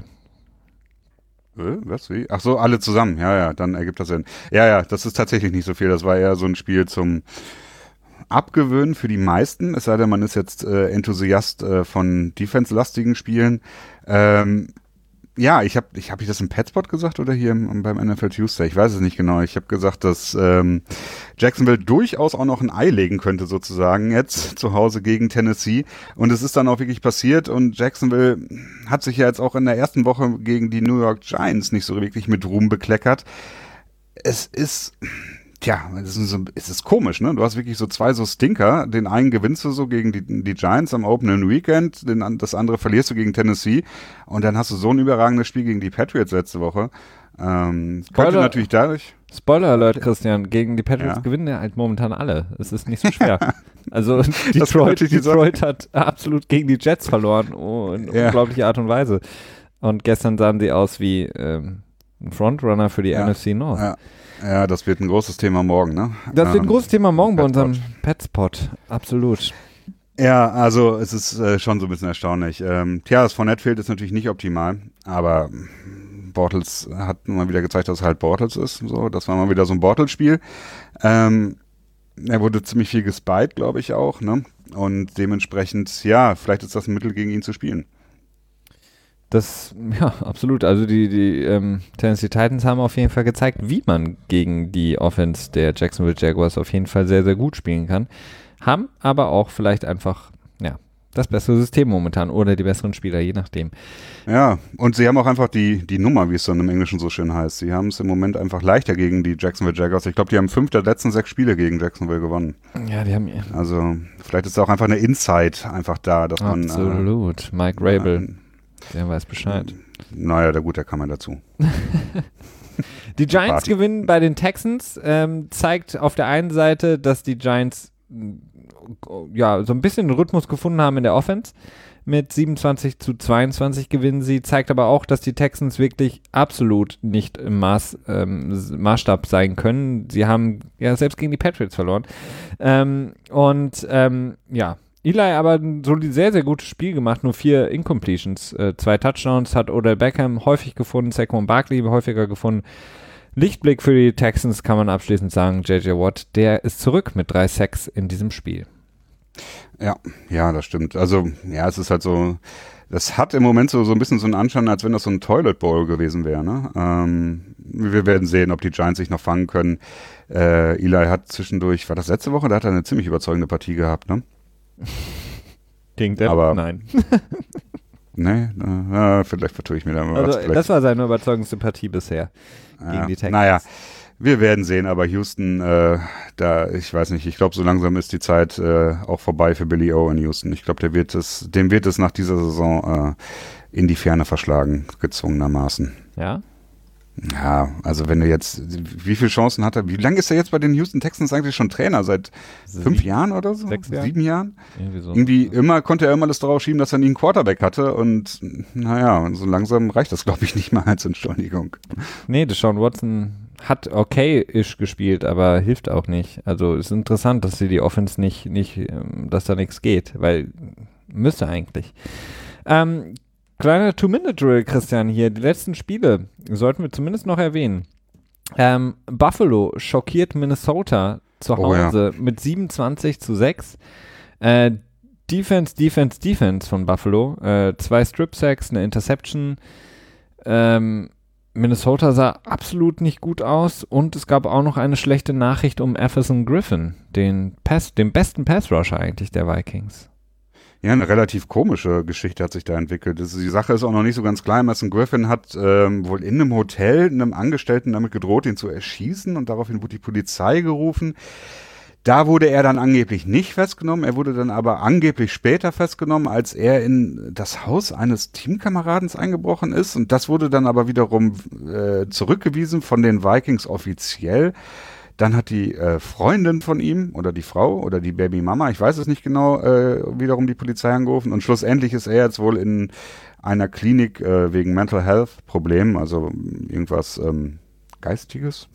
Was, wie? Ach so, alle zusammen. Ja, dann ergibt das Sinn. Ja, das ist tatsächlich nicht so viel. Das war eher so ein Spiel zum Abgewöhnen für die meisten. Es sei denn, man ist jetzt Enthusiast von defense-lastigen Spielen. Ja, ich hab ich das im Petspot gesagt oder hier beim NFL Tuesday? Ich weiß es nicht genau. Ich habe gesagt, dass Jacksonville durchaus auch noch ein Ei legen könnte sozusagen jetzt zu Hause gegen Tennessee. Und es ist dann auch wirklich passiert und Jacksonville hat sich ja jetzt auch in der ersten Woche gegen die New York Giants nicht so wirklich mit Ruhm bekleckert. Es ist komisch, ne? Du hast wirklich so 2 so Stinker. Den einen gewinnst du so gegen die Giants am Opening Weekend, das andere verlierst du gegen Tennessee und dann hast du so ein überragendes Spiel gegen die Patriots letzte Woche. Könnte natürlich dadurch...
Spoiler Alert, Christian, gegen die Patriots gewinnen ja halt momentan alle. Es ist nicht so schwer. Also Detroit hat absolut gegen die Jets verloren in unglaublicher Art und Weise. Und gestern sahen sie aus wie ein Frontrunner für die NFC North.
Ja, das wird ein großes Thema morgen, ne?
Das wird ein großes Thema morgen bei unserem Petspot, absolut.
Ja, also es ist schon so ein bisschen erstaunlich. Das Fournette fehlt ist natürlich nicht optimal, aber Bortles hat mal wieder gezeigt, dass es halt Bortles ist. So, das war mal wieder so ein Bortles-Spiel. Er wurde ziemlich viel gespied, glaube ich auch, ne? Und dementsprechend, vielleicht ist das ein Mittel, gegen ihn zu spielen.
Absolut. Also die Tennessee Titans haben auf jeden Fall gezeigt, wie man gegen die Offense der Jacksonville Jaguars auf jeden Fall sehr, sehr gut spielen kann. Haben aber auch vielleicht einfach, das bessere System momentan oder die besseren Spieler, je nachdem.
Ja, und sie haben auch einfach die Nummer, wie es dann im Englischen so schön heißt. Sie haben es im Moment einfach leichter gegen die Jacksonville Jaguars. Ich glaube, die haben 5 der letzten 6 Spiele gegen Jacksonville gewonnen.
Ja, die haben...
Also vielleicht ist auch einfach eine Insight einfach da, dass man...
Absolut. Mike Rabel. Der weiß Bescheid.
Naja, der kann man dazu.
Die Giants gewinnen bei den Texans. Zeigt auf der einen Seite, dass die Giants so ein bisschen Rhythmus gefunden haben in der Offense. Mit 27-22 gewinnen sie. Zeigt aber auch, dass die Texans wirklich absolut nicht im Maßstab sein können. Sie haben selbst gegen die Patriots verloren. Eli aber so ein sehr, sehr gutes Spiel gemacht, nur 4 Incompletions, 2 Touchdowns hat Odell Beckham häufig gefunden, Saquon Barkley häufiger gefunden. Lichtblick für die Texans kann man abschließend sagen, J.J. Watt, der ist zurück mit 3 Sacks in diesem Spiel.
Ja, das stimmt. Also, es ist halt so, das hat im Moment so ein bisschen so einen Anschein, als wenn das so ein Toilet Bowl gewesen wäre, ne? Wir werden sehen, ob die Giants sich noch fangen können. Eli hat zwischendurch, war das letzte Woche, da hat er eine ziemlich überzeugende Partie gehabt, ne?
Gegen Depp?
Aber
nein.
Nee, vielleicht vertue ich mir da mal was.
Das war seine überzeugendste Partie bisher gegen die Texans.
Naja, wir werden sehen, aber Houston, ich weiß nicht, ich glaube, so langsam ist die Zeit auch vorbei für Billy O in Houston. Ich glaube, dem wird es nach dieser Saison in die Ferne verschlagen, gezwungenermaßen.
Ja?
Ja, also wenn du jetzt, wie viele Chancen hat er? Wie lange ist er jetzt bei den Houston Texans eigentlich schon Trainer? Seit 5 Jahren oder so?
6 Jahren?
7 Jahren?
Irgendwie so.
Konnte er immer das darauf schieben, dass er nie einen Quarterback hatte und so langsam reicht das, glaube ich, nicht mal als Entschuldigung.
Nee, Deshaun Watson hat okay-ish gespielt, aber hilft auch nicht. Also es ist interessant, dass sie die Offense nicht, dass da nichts geht, weil müsste eigentlich. Kleiner 2-Minute-Drill, Christian, hier. Die letzten Spiele sollten wir zumindest noch erwähnen. Buffalo schockiert Minnesota zu Hause mit 27-6. Defense von Buffalo. 2 Strip-Sacks, eine Interception. Minnesota sah absolut nicht gut aus und es gab auch noch eine schlechte Nachricht um Everson Griffin, den besten Pass-Rusher eigentlich der Vikings.
Ja, eine relativ komische Geschichte hat sich da entwickelt. Die Sache ist auch noch nicht so ganz klar. Everson Griffin hat wohl in einem Hotel einem Angestellten damit gedroht, ihn zu erschießen und daraufhin wurde die Polizei gerufen. Da wurde er dann angeblich nicht festgenommen, er wurde dann aber angeblich später festgenommen, als er in das Haus eines Teamkameradens eingebrochen ist und das wurde dann aber wiederum zurückgewiesen von den Vikings offiziell. Dann hat die Freundin von ihm oder die Frau oder die Babymama, ich weiß es nicht genau, wiederum die Polizei angerufen und schlussendlich ist er jetzt wohl in einer Klinik wegen Mental Health Problemen, also irgendwas Geistiges.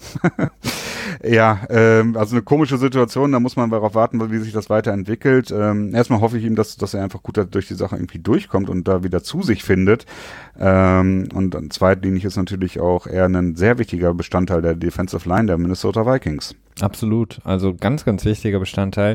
Ja, also eine komische Situation, da muss man darauf warten, wie sich das weiterentwickelt. Erstmal hoffe ich ihm, dass er einfach gut durch die Sache irgendwie durchkommt und da wieder zu sich findet. Und dann zweitlinig ist natürlich auch er ein sehr wichtiger Bestandteil der Defensive Line der Minnesota Vikings.
Absolut, also ganz, ganz wichtiger Bestandteil.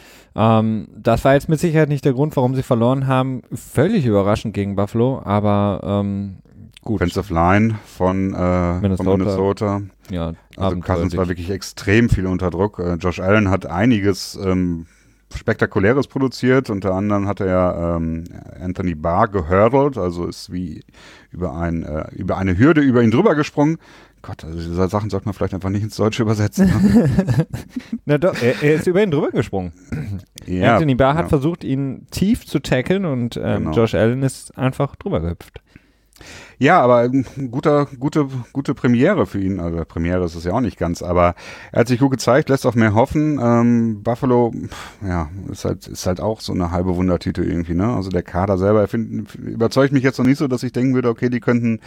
Das war jetzt mit Sicherheit nicht der Grund, warum sie verloren haben. Völlig überraschend gegen Buffalo, aber gut.
Defensive Line von Minnesota.
Ja,
also Cousins war wirklich extrem viel unter Druck. Josh Allen hat einiges Spektakuläres produziert. Unter anderem hat er ja Anthony Barr gehurdelt, also ist wie über eine Hürde über ihn drüber gesprungen. Gott, also diese Sachen sollte man vielleicht einfach nicht ins Deutsche übersetzen. Ne?
Na doch, er ist über ihn drüber gesprungen. Ja, Anthony Barr hat versucht, ihn tief zu tackeln und genau. Josh Allen ist einfach drüber gehüpft.
Ja, aber gute Premiere für ihn. Also Premiere ist es ja auch nicht ganz, aber er hat sich gut gezeigt, lässt auch mehr hoffen. Buffalo, ja, ist halt auch so eine halbe Wundertüte irgendwie, ne? Also der Kader selber überzeugt mich jetzt noch nicht so, dass ich denken würde, okay, die könnten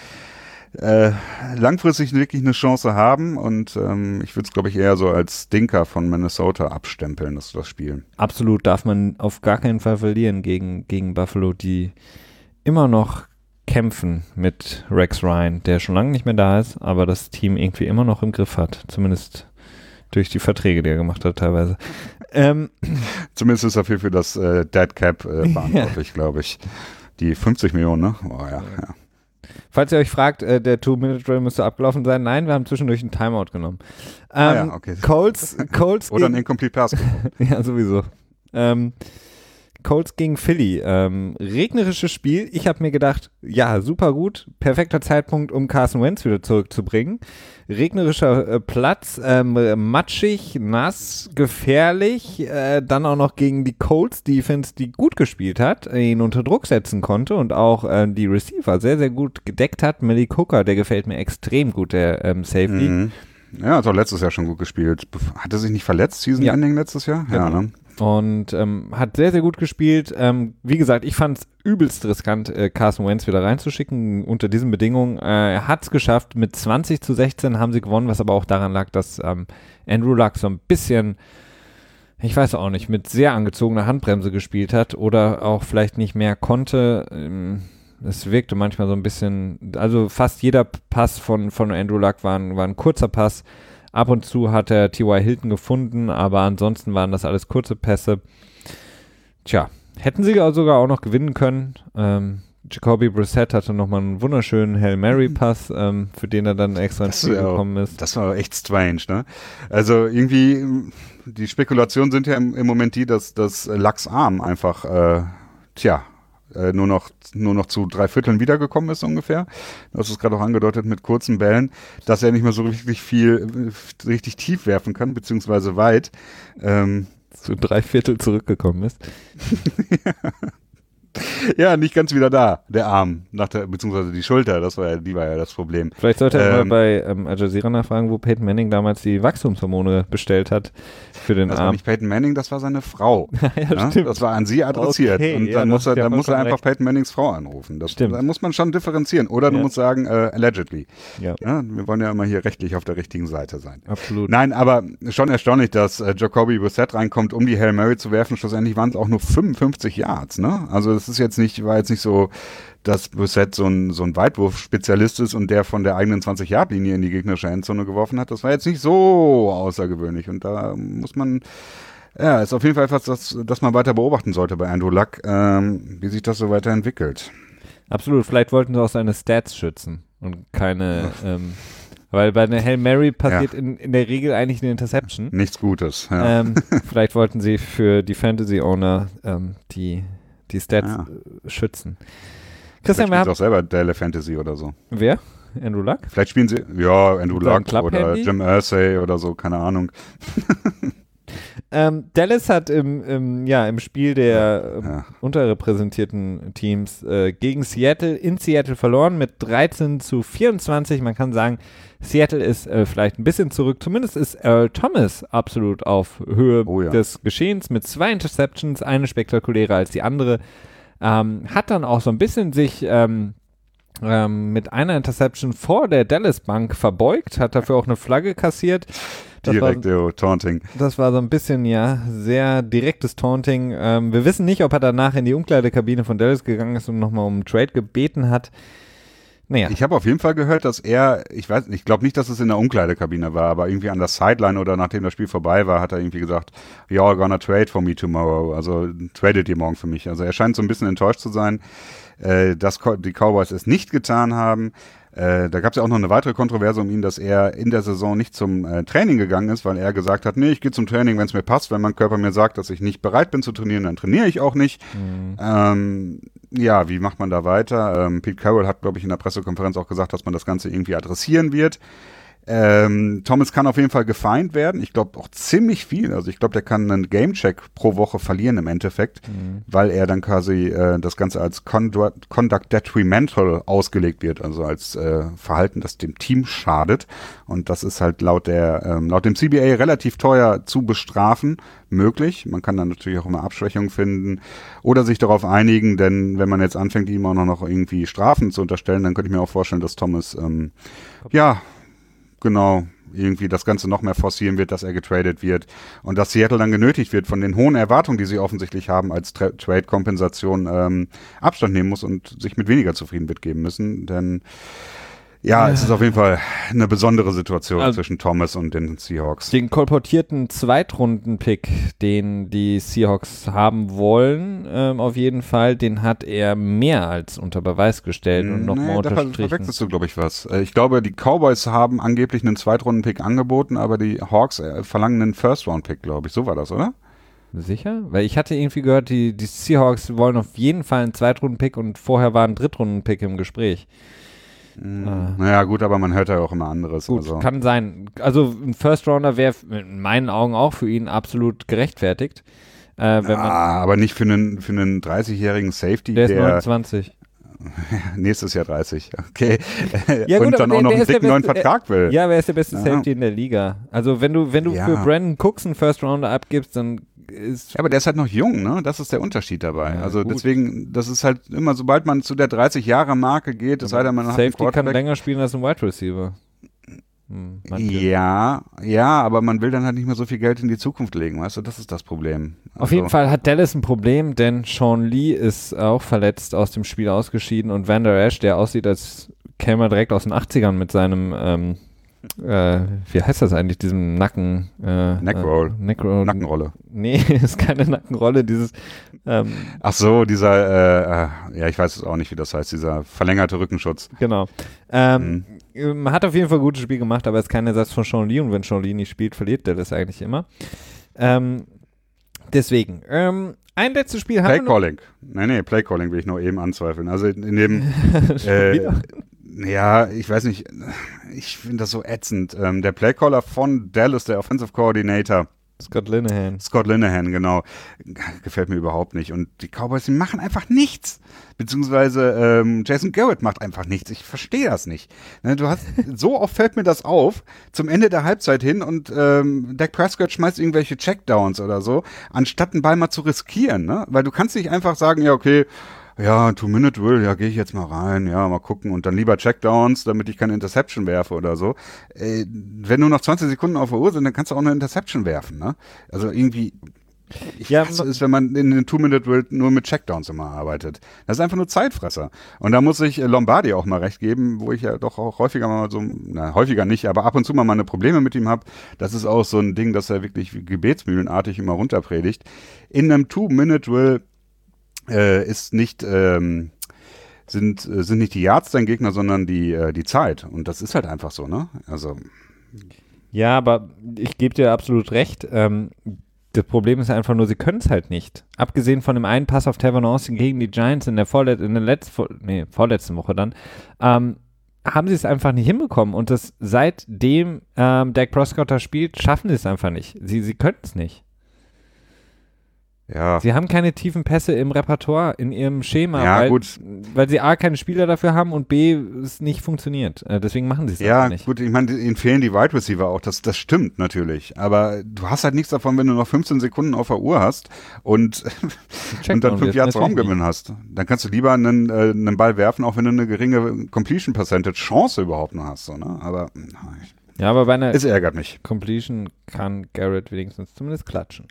langfristig wirklich eine Chance haben und ich würde es, glaube ich, eher so als Stinker von Minnesota abstempeln, das Spiel.
Absolut, darf man auf gar keinen Fall verlieren gegen Buffalo, die immer noch kämpfen mit Rex Ryan, der schon lange nicht mehr da ist, aber das Team irgendwie immer noch im Griff hat, zumindest durch die Verträge, die er gemacht hat teilweise.
Zumindest ist er für das Dead Cap verantwortlich, glaube ich. Die 50 Millionen, ne? Oh ja.
Falls ihr euch fragt, der 2-Minute-Drill müsste abgelaufen sein. Nein, wir haben zwischendurch einen Timeout genommen.
Ja, okay.
Colts
oder ein Incomplete Pass.
Ja, sowieso. Colts gegen Philly. Regnerisches Spiel. Ich habe mir gedacht, ja, super gut. Perfekter Zeitpunkt, um Carson Wentz wieder zurückzubringen. Regnerischer Platz, matschig, nass, gefährlich. Dann auch noch gegen die Colts Defense, die gut gespielt hat, ihn unter Druck setzen konnte und auch die Receiver sehr, sehr gut gedeckt hat. Malik Hooker, der gefällt mir extrem gut, der Safety.
Mhm. Ja, hat auch letztes Jahr schon gut gespielt. Hat er sich nicht verletzt, Season-Ending letztes Jahr?
Genau.
Ja, ne?
Und hat sehr, sehr gut gespielt. Wie gesagt, ich fand es übelst riskant, Carson Wentz wieder reinzuschicken unter diesen Bedingungen. Er hat es geschafft, mit 20-16 haben sie gewonnen, was aber auch daran lag, dass Andrew Luck so ein bisschen, ich weiß auch nicht, mit sehr angezogener Handbremse gespielt hat oder auch vielleicht nicht mehr konnte. Es wirkte manchmal so ein bisschen, also fast jeder Pass von Andrew Luck war ein kurzer Pass. Ab und zu hat er T.Y. Hilton gefunden, aber ansonsten waren das alles kurze Pässe. Tja, hätten sie sogar auch noch gewinnen können. Jacoby Brissett hatte nochmal einen wunderschönen Hail Mary-Pass, für den er dann extra ins Spiel gekommen ist.
Das war echt strange, ne? Also irgendwie, die Spekulationen sind ja im Moment die, dass Lucks Arm einfach, nur noch zu 3/4 wiedergekommen ist ungefähr. Du hast es gerade auch angedeutet mit kurzen Bällen, dass er nicht mehr so richtig tief werfen kann, beziehungsweise weit.
Zu 3/4 zurückgekommen ist.
Ja, nicht ganz wieder da, der Arm, beziehungsweise die Schulter, die war ja das Problem.
Vielleicht sollte er mal bei Al Jazeera nachfragen, wo Peyton Manning damals die Wachstumshormone bestellt hat für den Arm.
Das war nicht Peyton Manning, das war seine Frau.
Ja, stimmt.
Das war an sie adressiert.
Okay,
und dann muss er einfach Peyton Mannings Frau anrufen. Da muss man schon differenzieren. Oder du musst sagen, allegedly.
Ja.
Ja, wir wollen ja immer hier rechtlich auf der richtigen Seite sein.
Absolut.
Nein, aber schon erstaunlich, dass Jacoby Brissett reinkommt, um die Hail Mary zu werfen. Schlussendlich waren es auch nur 55 Yards, ne? Also das war jetzt nicht so, dass Brissett so ein Weitwurf-Spezialist ist und der von der eigenen 20-Yard-Linie in die gegnerische Endzone geworfen hat. Das war jetzt nicht so außergewöhnlich und da muss man, ist auf jeden Fall etwas, das man weiter beobachten sollte bei Andrew Luck, wie sich das so weiterentwickelt.
Absolut, vielleicht wollten sie auch seine Stats schützen und keine, weil bei einer Hail Mary passiert in der Regel eigentlich eine Interception.
Nichts Gutes. Ja.
Vielleicht wollten sie für die Fantasy-Owner die Stats schützen. Christian,
wir haben auch selber Daily Fantasy oder so.
Wer? Andrew Luck?
Vielleicht spielen sie, Andrew Luck oder Jim Irsay oder so, keine Ahnung.
Dallas hat im Spiel der unterrepräsentierten Teams gegen Seattle in Seattle verloren mit 13-24. Man kann sagen, Seattle ist vielleicht ein bisschen zurück. Zumindest ist Earl Thomas absolut auf Höhe des Geschehens mit 2 Interceptions, eine spektakulärer als die andere. Hat dann auch so ein bisschen sich mit einer Interception vor der Dallas-Bank verbeugt, hat dafür auch eine Flagge kassiert.
Taunting.
Das war so ein bisschen, sehr direktes Taunting. Wir wissen nicht, ob er danach in die Umkleidekabine von Dallas gegangen ist und nochmal um einen Trade gebeten hat. Naja.
Ich habe auf jeden Fall gehört, dass ich glaube nicht, dass es in der Umkleidekabine war, aber irgendwie an der Sideline oder nachdem das Spiel vorbei war, hat er irgendwie gesagt, you're gonna trade for me tomorrow. Also tradet ihr morgen für mich. Also er scheint so ein bisschen enttäuscht zu sein, dass die Cowboys es nicht getan haben. Da gab es ja auch noch eine weitere Kontroverse um ihn, dass er in der Saison nicht zum Training gegangen ist, weil er gesagt hat, nee, ich gehe zum Training, wenn es mir passt. Wenn mein Körper mir sagt, dass ich nicht bereit bin zu trainieren, dann trainiere ich auch nicht. Wie macht man da weiter? Pete Carroll hat, glaube ich, in der Pressekonferenz auch gesagt, dass man das Ganze irgendwie adressieren wird. Thomas kann auf jeden Fall gefeind werden. Ich glaube auch ziemlich viel. Also ich glaube, der kann einen Gamecheck pro Woche verlieren im Endeffekt, weil er dann quasi das Ganze als Conduct Detrimental ausgelegt wird, also als Verhalten, das dem Team schadet. Und das ist halt laut dem CBA relativ teuer zu bestrafen möglich. Man kann dann natürlich auch immer Abschwächungen finden oder sich darauf einigen, denn wenn man jetzt anfängt, ihm auch noch irgendwie Strafen zu unterstellen, dann könnte ich mir auch vorstellen, dass Thomas irgendwie das Ganze noch mehr forcieren wird, dass er getradet wird und dass Seattle dann genötigt wird, von den hohen Erwartungen, die sie offensichtlich haben, als Trade-Kompensation Abstand nehmen muss und sich mit weniger zufrieden wird geben müssen, denn es ist auf jeden Fall eine besondere Situation zwischen Thomas und den Seahawks.
Den kolportierten Zweitrunden-Pick, den die Seahawks haben wollen, auf jeden Fall, den hat er mehr als unter Beweis gestellt und nochmal unterstrichen.
Da verwechselst du, glaube ich, was. Ich glaube, die Cowboys haben angeblich einen Zweitrunden-Pick angeboten, aber die Hawks verlangen einen First-Round-Pick, glaube ich. So war das, oder?
Sicher? Weil ich hatte irgendwie gehört, die Seahawks wollen auf jeden Fall einen Zweitrunden-Pick und vorher war ein Drittrunden-Pick im Gespräch.
Naja, gut, aber man hört ja auch immer anderes.
Gut, kann sein. Also ein First-Rounder wäre in meinen Augen auch für ihn absolut gerechtfertigt.
Aber nicht für einen 30-jährigen Safety,
der ist 29.
Nächstes Jahr 30, okay.
Ja, gut,
und dann auch noch einen dicken neuen Vertrag will.
Ja, wer ist der beste Safety in der Liga? Also wenn du für Brandon Cooks einen First-Rounder abgibst, dann ist...
Ja, aber der ist halt noch jung, ne? Das ist der Unterschied dabei. Also deswegen, das ist halt immer, sobald man zu der 30-Jahre-Marke geht, es sei denn, man hat einen
Safety kann länger spielen als ein Wide Receiver.
Ja, aber man will dann halt nicht mehr so viel Geld in die Zukunft legen, weißt du, das ist das Problem.
Auf jeden Fall hat Dallas ein Problem, denn Sean Lee ist auch verletzt aus dem Spiel ausgeschieden und Van Der Esch, der aussieht, als käme er direkt aus den 80ern mit seinem, wie heißt das eigentlich, diesem
Neckroll. Nackenrolle.
Nee, ist keine Nackenrolle, dieses
Ach so, dieser, ich weiß es auch nicht, wie das heißt, dieser verlängerte Rückenschutz.
Genau. Man hat auf jeden Fall ein gutes Spiel gemacht, aber es ist kein Ersatz von Sean Lee und wenn Sean Lee nicht spielt, verliert der das eigentlich immer. Deswegen, ein letztes Spiel haben
Play-Calling. Nee, Play-Calling will ich nur eben anzweifeln. Also in dem, ich weiß nicht, ich finde das so ätzend. Der Playcaller von Dallas, der Offensive Coordinator,
Scott Linehan,
genau. Gefällt mir überhaupt nicht. Und die Cowboys, die machen einfach nichts. Beziehungsweise Jason Garrett macht einfach nichts. Ich verstehe das nicht. Ne, so oft fällt mir das auf, zum Ende der Halbzeit hin und Dak Prescott schmeißt irgendwelche Checkdowns oder so, anstatt einen Ball mal zu riskieren. Ne? Weil du kannst nicht einfach sagen, ja, okay, ja, Two-Minute-Drill, ja, gehe ich jetzt mal rein, ja, mal gucken und dann lieber Checkdowns, damit ich keine Interception werfe oder so. Wenn nur noch 20 Sekunden auf der Uhr sind, dann kannst du auch eine Interception werfen, ne? Also irgendwie, ich hasse es, wenn man in den Two-Minute-Drill nur mit Checkdowns immer arbeitet. Das ist einfach nur Zeitfresser. Und da muss ich Lombardi auch mal recht geben, wo ich ja doch auch häufiger mal häufiger nicht, aber ab und zu mal meine Probleme mit ihm habe. Das ist auch so ein Ding, dass er wirklich gebetsmühlenartig immer runterpredigt. In einem Two-Minute-Drill sind nicht die Yards dein Gegner, sondern die Zeit. Und das ist halt einfach so, ne? Also.
Ja, aber ich gebe dir absolut recht. Das Problem ist einfach nur, sie können es halt nicht. Abgesehen von dem einen Pass auf Tavon Austin gegen die Giants in der vorletzten Woche dann, haben sie es einfach nicht hinbekommen. Und das seitdem Dak Prescott da spielt, schaffen sie es einfach nicht. Sie können es nicht.
Ja.
Sie haben keine tiefen Pässe im Repertoire, in ihrem Schema,
Ja, gut.
weil sie A, keine Spieler dafür haben und B, es nicht funktioniert. Deswegen machen sie es einfach nicht.
Ja, gut, ich meine, ihnen fehlen die Wide Receiver auch, das stimmt natürlich. Aber du hast halt nichts davon, wenn du noch 15 Sekunden auf der Uhr hast und dann 5 Yards Raumgewinn hast. Dann kannst du lieber einen Ball werfen, auch wenn du eine geringe Completion Percentage Chance überhaupt noch hast. So, ne? Aber
ja, aber bei einer
es ärgert mich.
Completion kann Garrett wenigstens zumindest klatschen.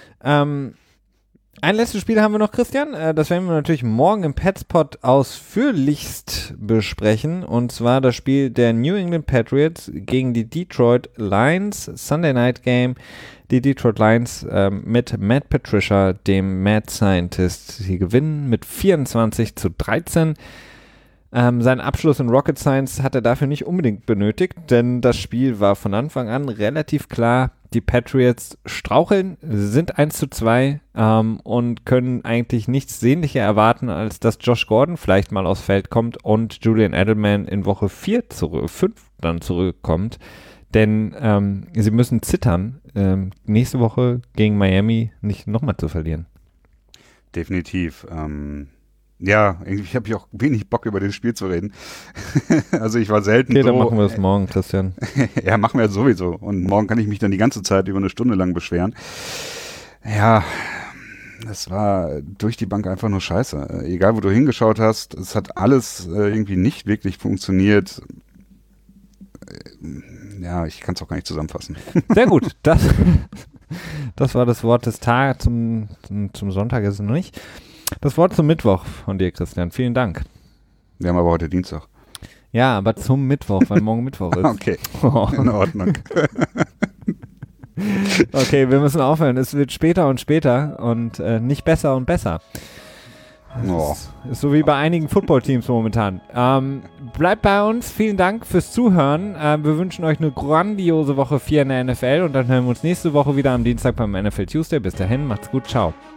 Ein letztes Spiel haben wir noch, Christian. Das werden wir natürlich morgen im Petspot ausführlichst besprechen. Und zwar das Spiel der New England Patriots gegen die Detroit Lions. Sunday Night Game. Die Detroit Lions mit Matt Patricia, dem Mad Scientist. Sie gewinnen mit 24-13. Seinen Abschluss in Rocket Science hat er dafür nicht unbedingt benötigt, denn das Spiel war von Anfang an relativ klar. Die Patriots straucheln, sind 1-2 und können eigentlich nichts sehnlicher erwarten, als dass Josh Gordon vielleicht mal aufs Feld kommt und Julian Edelman in Woche 5 dann zurückkommt. Denn sie müssen zittern, nächste Woche gegen Miami nicht nochmal zu verlieren.
Definitiv. Ja, irgendwie habe ich auch wenig Bock, über das Spiel zu reden. Also ich war selten
okay, dann machen wir es morgen, Christian.
Ja, machen wir sowieso. Und morgen kann ich mich dann die ganze Zeit über eine Stunde lang beschweren. Ja, das war durch die Bank einfach nur scheiße. Egal, wo du hingeschaut hast, es hat alles irgendwie nicht wirklich funktioniert. Ja, ich kann es auch gar nicht zusammenfassen.
Sehr gut. Das war das Wort des Tages. Zum Sonntag ist es noch nicht. Das Wort zum Mittwoch von dir, Christian. Vielen Dank.
Wir haben aber heute Dienstag.
Ja, aber zum Mittwoch, weil morgen Mittwoch ist.
Okay, in Ordnung.
Okay, wir müssen aufhören. Es wird später und später und nicht besser und besser. Ist so wie bei einigen Footballteams momentan. Bleibt bei uns. Vielen Dank fürs Zuhören. Wir wünschen euch eine grandiose Woche 4 in der NFL und dann hören wir uns nächste Woche wieder am Dienstag beim NFL Tuesday. Bis dahin, macht's gut. Ciao.